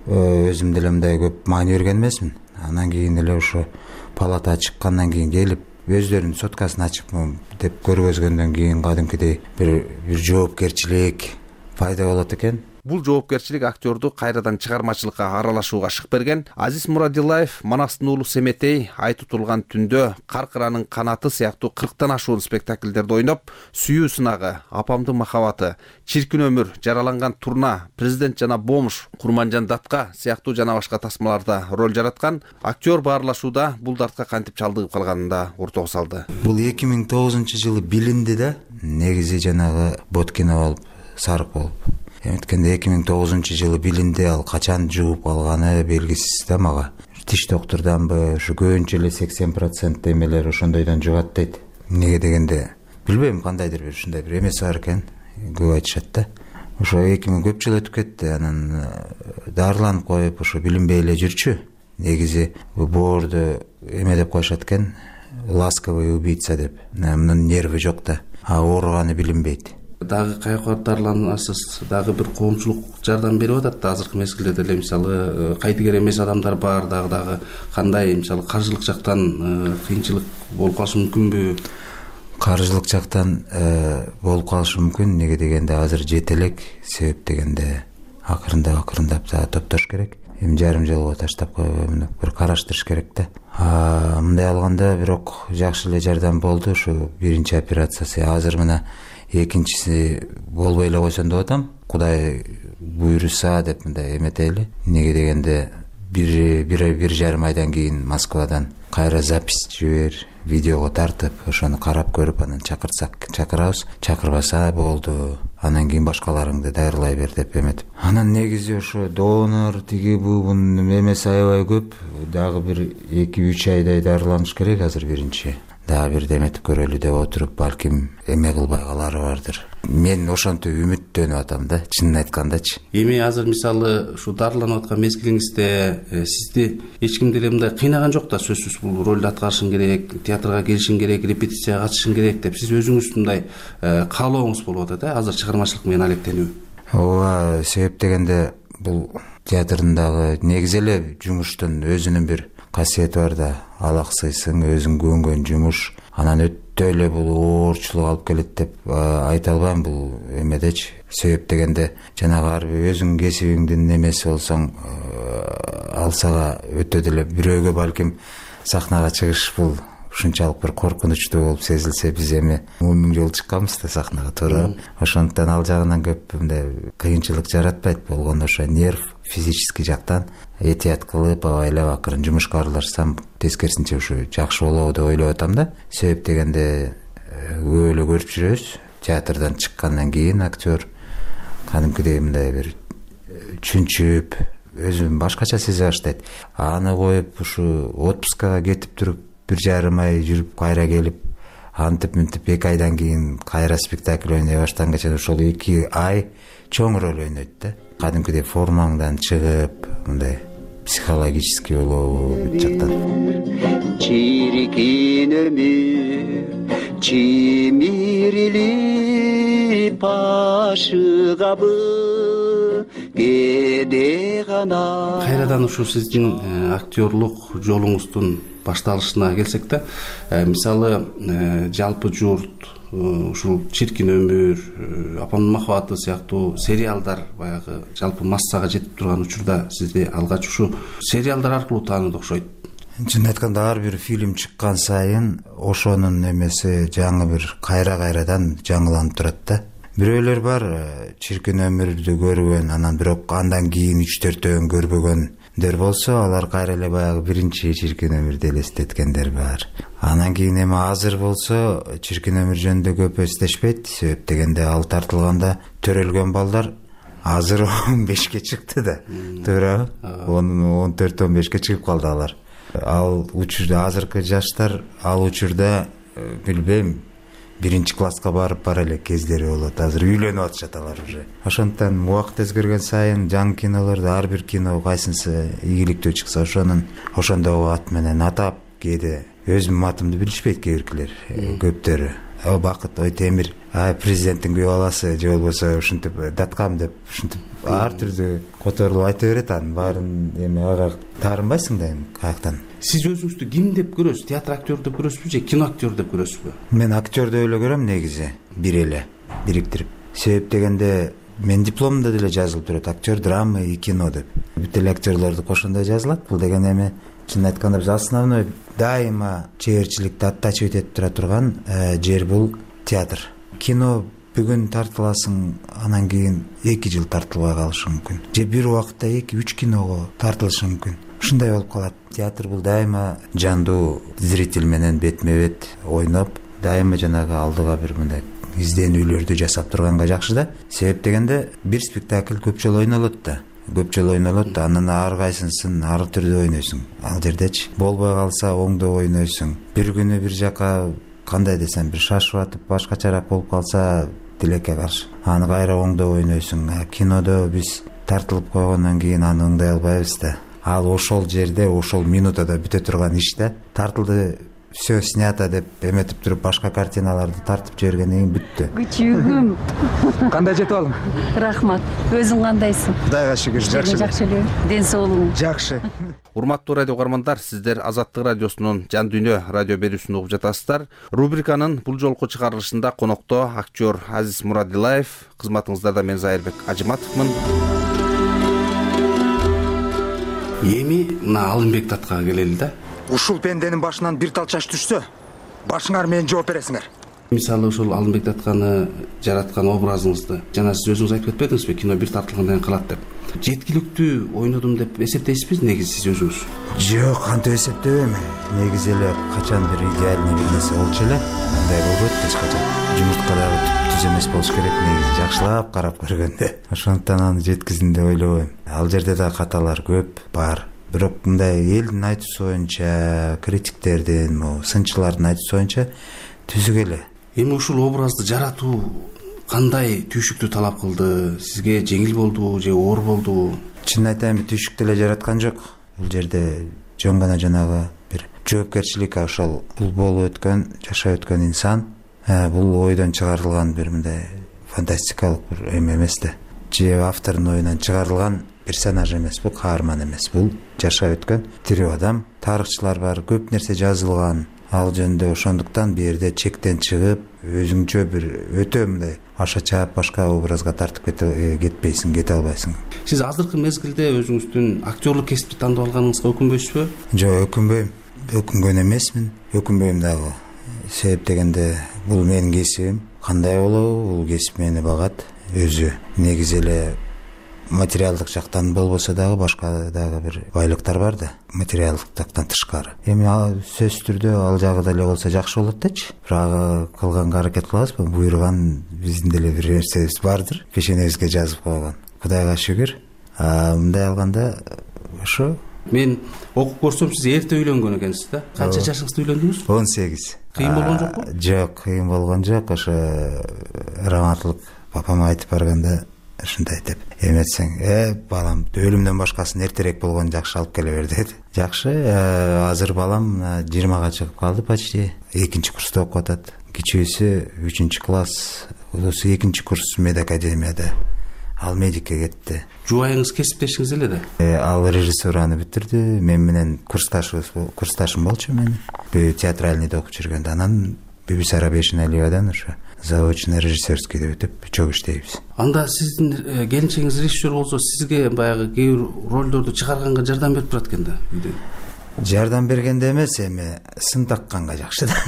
өзүм деле мындай көп маани берген эмесмин. Анан кийин эле ошо палата чыккандан кийин келип өздөрүнүн соткасын ачыпмын деп көргөзгөндөн кийин кадимкидей бир бир жоопкерчилик пайда болот экен. Бул жоопкерчилик актёрду кайрадан чыгармачылыкка аралашууга шык берген. Азиз Мурадилаев Манастын уулу Семетей, Ай тутулган түндө, Каркыранын канаты сыяктуу кырктан ашуун спектакльдерди ойноп, Сүйүү сынагы, Апамдын махабаты, Чиркин өмүр, Жараланган турна, Президент жана Бомуш, Курманжан датка сыяктуу жана башка тасмаларда роль жараткан. Актер баарлашууда бул дартка кантип чалдыгып калганында ортого салды. Бул эки миң тогузунчу жылы билинди да, негизи жанагы Боткина болуп, Сарык болуп. Эметкенде эки миң тогузунчу жылы билинди, ал качан жугуп калганы белгисиз да мага. Тиш доктурданбы, ушу көбүнчө эле сексен процент эмелер ошондойдон жугат дейт. Эмнеге дегенде, билбейм, кандайдыр бир ушундай бир эмеси бар экен, көп айтышат да. Ошо эки миң көп жыл өтүп кетти, анан дарыланып коюп, ошо билинбей эле жүрчү. Негизи боорду эме деп коюшат экен, ласковый убийца деп. Мунун нерви жок да, а ооруганы билинбейт. Дагы кайка дарыланасыз, дагы бир коомчулук жардам берип атат да азыркы мезгилде деле, мисалы кайдыгер эмес адамдар бар, дагы дагы кандай, мисалы каржылык жактан кыйынчылык болуп калышы мүмкүнбү? Каржылык жактан болуп калышы мүмкүн, неге дегенде азыр жете элек, себеп дегенде акырындап акырындап да топтош керек. Эми жарым жылга таштап коюп, бир караштырыш керек да. Мындай алганда бирок жакшы эле жардам болду, ушу биринчи операциясы. Азыр мына экинчиси болбой эле койсун деп атам. Кудай буйруса деп мындай эметели. Неге дегенде бир бир бир жарым айдан кийин Москвадан кайра запись жибер, видеого тартып, ошону карап көрүп, анан чакырсак чакырабыз, чакырбаса болду. Анан кийин башкаларыңды даярлай бер деп эметип. Анан негизи ошо донор тиги бубун эмеси аябай көп. Дагы бир эки үч айдай дарыланыш керек азыр биринчи. Дагы бир деметип көрөлү деп отуруп, балким эме кылбай калары бардыр. Мен ошентип үмүттөнүп атам да, чынын айткандачы. Эми азыр мисалы ушу дарыланып аткан мезгилиңизде сизди эч ким деле мындай кыйнаган жок да, сөзсүз бул ролду аткарышың керек, театрга келишиң керек, репетицияга катышың керек деп. Сиз өзүңүз мындай каалооңуз болуп атат, азыр чыгармачылык менен алектенүү. Ооба, себеп дегенде бул театрдагы негизи эле жумуштун өзүнүн бир касиети бар да, алаксыйсың, өзүң көнгөн жумуш, анан өтө эле бул оорчулук алып келет деп айта албайм бул эмедечи. Себеп дегенде жанагы ар бир өзүң кесибиңдин немеси болсоң, алсага өтө деле бирөөгө балким сахнага чыгыш бул ушунчалык бир коркунучтуу болуп сезилсе, биз эми он миң жолу чыкканбыз да сахнага, туура. Ошондуктан ал жагынан көп мындай кыйынчылык жаратпайт. Болгондо ошо нерв, физический жактан этият кылып, абайлап акырын жумушка аралашсам, тескерисинче ушу жакшы болобу деп ойлоп атам да. Себеп дегенде көп эле көрүп жүрөбүз. Театрдан чыккандан кийин актер кадимкидей мындай бир чүнчүп, өзүн башкача сезе баштайт. Аны коюп ушу отпускага кетип туруп, бир жарым ай жүрүп кайра келип, антип мынтип эки айдан кийин кайра спектакль ойной баштаганча ошол эки ай чоң роль ойнойт да. Кадимкидей формаңдан чыгып, мындай психологический болобу бүт жактан. Чиркин өмүр чимирилип ашыгабы кеде гана. Кайрадан ушу сиздин актерлук жолуңуздун башталышына келсек да, мисалы жалпы журт ушул Чиркин өмүр, Апамдын махабаты сыяктуу сериалдар баягы жалпы массага жетип турган учурда сизди алгач ушу сериалдар аркылуу тааныды окшойт. Чын айтканда ар бир фильм чыккан сайын ошонун эмеси жаңы бир кайра-кайрадан жаңыланып турат да. Бирөөлөр бар, Чиркин өмүрдү көргөн, анан бирок андан кийин үч төртөөн көрбөгөндөр болсо, алар кайра эле баягы биринчи Чиркин өмүрдү элестеткендер бар. Анан кийин эми азыр болсо Чиркин өмүр жөнүндө көп эстешпейт, себеп дегенде ал тартылганда төрөлгөн балдар азыр он бешке чыкты да. Туура, он төрт он бешке чыгып калды алар. Ал учурда азыркы жаштар ал учурда билбейм, биринчи класска барып бара элек кездери болот. Азыр үйлөнүп атышат алар уже. Ошондуктан убакыт өзгөргөн сайын жаңы кинолорду ар бир кино кайсынысы ийгиликтүү чыкса, ошонун ошондогу ат менен атап, кээде өзүмдүн атымды билишпейт кээ биркилер, көптөрү. Бакыт Ойтемир президенттин күйөө баласы же болбосо ушинтип даткам деп ушинтип ар түрдүү которулуп айта берет. Анын баарын эми ага таарынбайсың да эми каяктан. Сиз өзүңүздү ким деп көрөсүз? Театр актер деп көрөсүзбү же кино актер деп көрөсүзбү? Мен актер деп эле көрөм негизи, бир эле бириктирип. Себеп дегенде мен дипломумда деле жазылып турат актер драма и кино деп. Бүт эле актерлорду кошкондо жазылат. Бул деген эми чын айтканда биз основной дайыма чеберчиликти оттачивать этип тура турган жер бул театр. Кино бүгүн тартыласың, анан кийин эки жыл тартылбай калышы мүмкүн. Же бир убакытта эки үч киного тартылышы мүмкүн. Ушундай болуп калат. Театр бул дайыма жандуу зритель менен бетме бет ойноп, дайыма жанагы алдыга бир мындай изденүүлөрдү жасап турганга жакшы да. Себеп дегенде бир спектакль көп жолу ойнолот да. Көп жолу ойнолот да, анан ар кайсысын ар түрдө ойнойсуң. Ал жердечи болбой калса оңдо ойнойсуң. Бир күнү бир жака кандай десем бир шашып атып башкачараак болуп калса тилекке каршы аны кайра оңдо ойнойсуң. Кинодо биз тартылып койгондон кийин аны оңдой албайбыз да. Ал ошол жерде ошол минутада бүтө турган иш да. Тартылды, все снято деп эметип туруп башка картиналарды тартып жибергенден кийин бүттү. Күчүгүм. Кандай жетип алдың? Рахмат. Өзүң кандайсың? Кудайга шүгүр, жакшы. Жакшы эле. Ден соолугуң жакшы. Урматтуу радио угармандар, сиздер Азаттык радиосунун Жан Дүйнө радио берүүсүн угуп жатасыздар. Рубриканын бул жолку чыгарылышында конокто актер Азиз Мурадилаев, кызматыңыздарда мен Зайырбек Ажыматовмун. Эми мына Алымбек татка келели да. Ушул пенденин башынан бир тал чач түшсө, башыңар менен жооп бересиңер. Мисалы ошол Алымбек татканы жараткан образыңызды жана сиз өзүңүз айтып кетпедиңизби, кино бир тартылгандан кийин калат деп. Жеткиликтүү ойнодум деп эсептейсизби негизи сиз өзүңүз? Жок, кантип эсептебейм. Негизи эле качан бир идеальный бир нерсе болчу эле. Андай болбойт эч качан. Жумурткадагы түп-түз эмес болуш керек негизи, жакшылап карап көргөндө. Ошондуктан аны жеткизин деп ойлобойм. Ал жерде да каталар көп бар. Бирок мындай элдин айтуусу боюнча, критиктердин, сынчылардын айтуусу боюнча түзүк эле. Эми ушул образды жаратуу кандай түйшүктү талап кылды? Сизге жеңил болдубу же оор болдубу? Чын айтайын, түйшүктү эле жараткан жок. Бул жерде жөн гана жанагы бир жоопкерчилик, ошол бул болуп өткөн, жашап өткөн инсан, бул ойдон чыгарылган бир мындай фантастикалык бир эме эмес да. Же автордун оюнан чыгарылган персонаж эмес, бул каарман эмес, бул жашап өткөн тирүү адам. Тарыхчылар бар, көп нерсе жазылган. Ал жөнүндө ошондуктан бу жерде чектен чыгып, өзүңчө бир өтө мындай аша чаап башка образга тартып кетпейсиң, кете албайсың. Сиз азыркы мезгилде өзүңүздүн актерлук кесипти тандап алганыңызга өкүнбөйсүзбү? Жок, өкүнбөйм. Өкүнгөн эмесмин, өкүнбөйм дагы. Себеп дегенде бул менин кесибим. Кандай болобу, бул кесип мени багат. Өзү негизи эле материалдык жактан болбосо дагы башка дагы бир байлыктар бар да, материалдык жактан тышкары. Эми сөзсүз түрдө ал жагы деле болсо жакшы болот дечи. Бирок кылганга аракет кылабызбы? Буйруган биздин деле бир нерсебиз бардыр, пешенебизге жазып койгон. Кудайга шүгүр. А мындай алганда ошо мен окуп көрсөм сиз эрте үйлөнгөн экенсиз да. Канча жашыңызда үйлөндүңүз? он сегиз. Кыйын болгон жокпу? Жок, кыйын болгон жок. Ошо раматлык папама айтып барганда ушундай деп эметсең, э балам, өлүмдөн башкасын эртерээк болгон жакшы алып келе бер деди. Жакшы, азыр балам жыйырмага чыгып калды почти. экинчи курста окуп атат. Кичүүсү үчүнчү класс, улусу экинчи курс медакадемияда. Ал медикке кетти. Жубайыңыз кесиптешиңиз эле да? Ал режиссураны бүтүрдү. Мен менен курсташыбыз, курсташым болчу менин. Театральныйда окуп жүргөндө, анан Бибисара Бешеналиевадан ошо заочно режиссерскийде бүтүп чогуу иштейбиз. Анда сиздин келинчегиңиз режиссер болсо, сизге баягы кээ бир ролдорду чыгарганга жардам берип турат экен да үйдө. Жардам бергенде эмес, эми сын такканга жакшы да.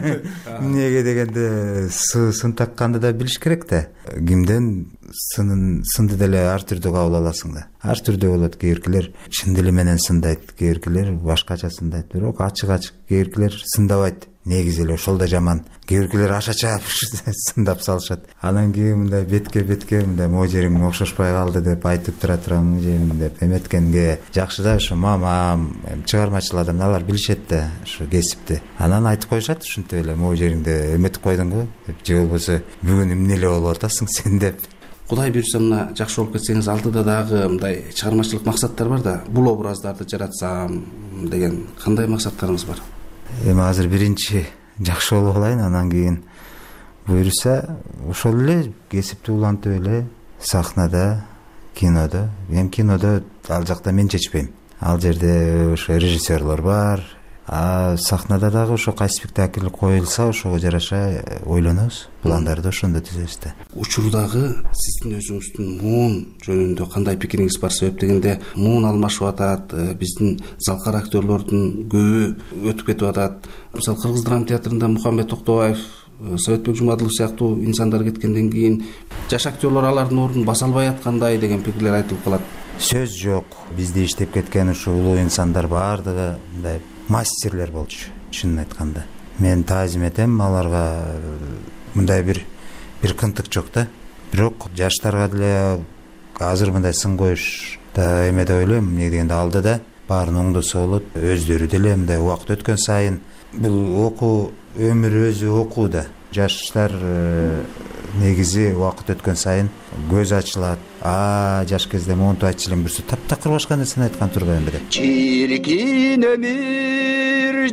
Эмнеге дегенде сын такканды да билиш керек да. Кимден сынын сынды деле ар түрдүү кабыл аласың да. Ар түрдүү болот. Кейбиркилер чын дили менен сындайт, кейбиркилер башкача сындайт, бирок ачык-ачык кейбиркилер сындабайт. Негизи эле ошол да жаман. Кейбиркилер аша чаап сындап салышат. Анан кийин мындай бетке-бетке мындай могу жериң окшошпой калды деп айтып тура турам жерим деп эметкенге жакшы да. Ошо мамам, чыгармачыл адам алар билишет да ошо кесипти. Анан айтып коюшат ушинтип эле могу жериңде эметип койдуң го деп, же болбосо бүгүн эмне эле болуп атасың сен деп. Кудай буйрса мына жакшы болуп кетсеңиз, алдыда дагы мындай чыгармачылык максаттар бар да. Бул образдарды жаратсам деген кандай максаттарыңыз бар? Эми азыр биринчи жакшы болуп алайын, анан кийин буюрса ошол эле кесипти улантып эле сахнада, кинодо, эми кинодо ал жакта мен чечпейм, ал жерде ошо режиссерлор бар, а сахнада дагы ошо кайсы спектакль коюлса ошого жараша ойлонобуз, пландарды ошондо түзөбүз да. Учурдагы сиздин өзүңүздүн муун жөнүндө кандай пикириңиз бар? Себеп дегенде муун алмашып атат, биздин залкар актерлордун көбү өтүп кетип атат. Мисалы Кыргыз драма театрында Мухаммед Токтобаев, Советбек Жумадылов сыяктуу инсандар кеткенден кийин жаш актерлор алардын ордун баса албай аткандай деген пикирлер айтылып калат. Сөз жок, бизде иштеп кеткен ушу улуу инсандар баардыгы мындай мастерлер болчу. Чынын айтканда мен таазим этем аларга, мындай бир бир кынтык жок да. Бирок жаштарга деле азыр мындай сын коюш да эме деп ойлойм. Эмне дегенде алдыда баарын оңдосо болот. Өздөрү деле мындай убакыт өткөн сайын бул окуу өмүр өзү окуу да. Жаштар негизи убакыт өткөн сайын көз ачылат. А жаш кезде монтип айтчу элем, бирсү таптакыр башка нерсени айткан турбайм беле. Чиркин өмүр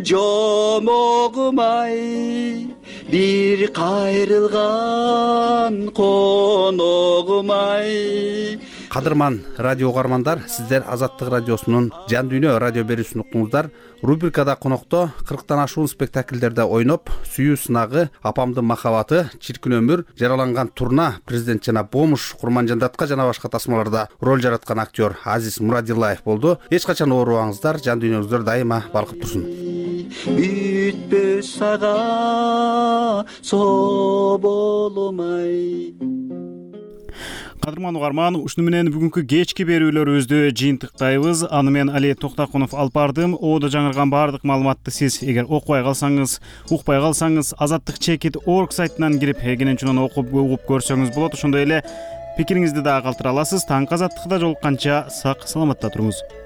жомогумай, бир кайрылган коногумай. Кадырман радио угармандар, сиздер Азаттык радиосунун Жан дүйнө радио берүүсүн уктуңуздар. Рубрикада конокто кырктан ашуун спектакльдерде ойноп, Сүйүү сынагы, Апамдын махабаты, Чиркин өмүр, Жараланган турна, Президент жана Бомуш, Курманжандатка жана башка тасмаларда роль жараткан актер Азиз Мурадиллаев болду. Эч качан оорубаңыздар, жан дүйнөңүздөр дайыма балкып турсун. Бүтпөс сага соболмай. Кадырман угарман, ушуну менен бүгүнкү кечки берүүлөрүбүздү жыйынтыктайбыз. Аны мен Али Токтакунов алып бардым. Оодо жаңырган баардык маалыматты сиз эгер окубай калсаңыз, укпай калсаңыз, азаттык чекит точка орг сайтынан кирип эгененчүнөн окуп угуп көрсөңүз болот. Ошондой эле пикириңизди дагы калтыра аласыз. Таңкы азаттыкта жолукканча сак саламатта туруңуз.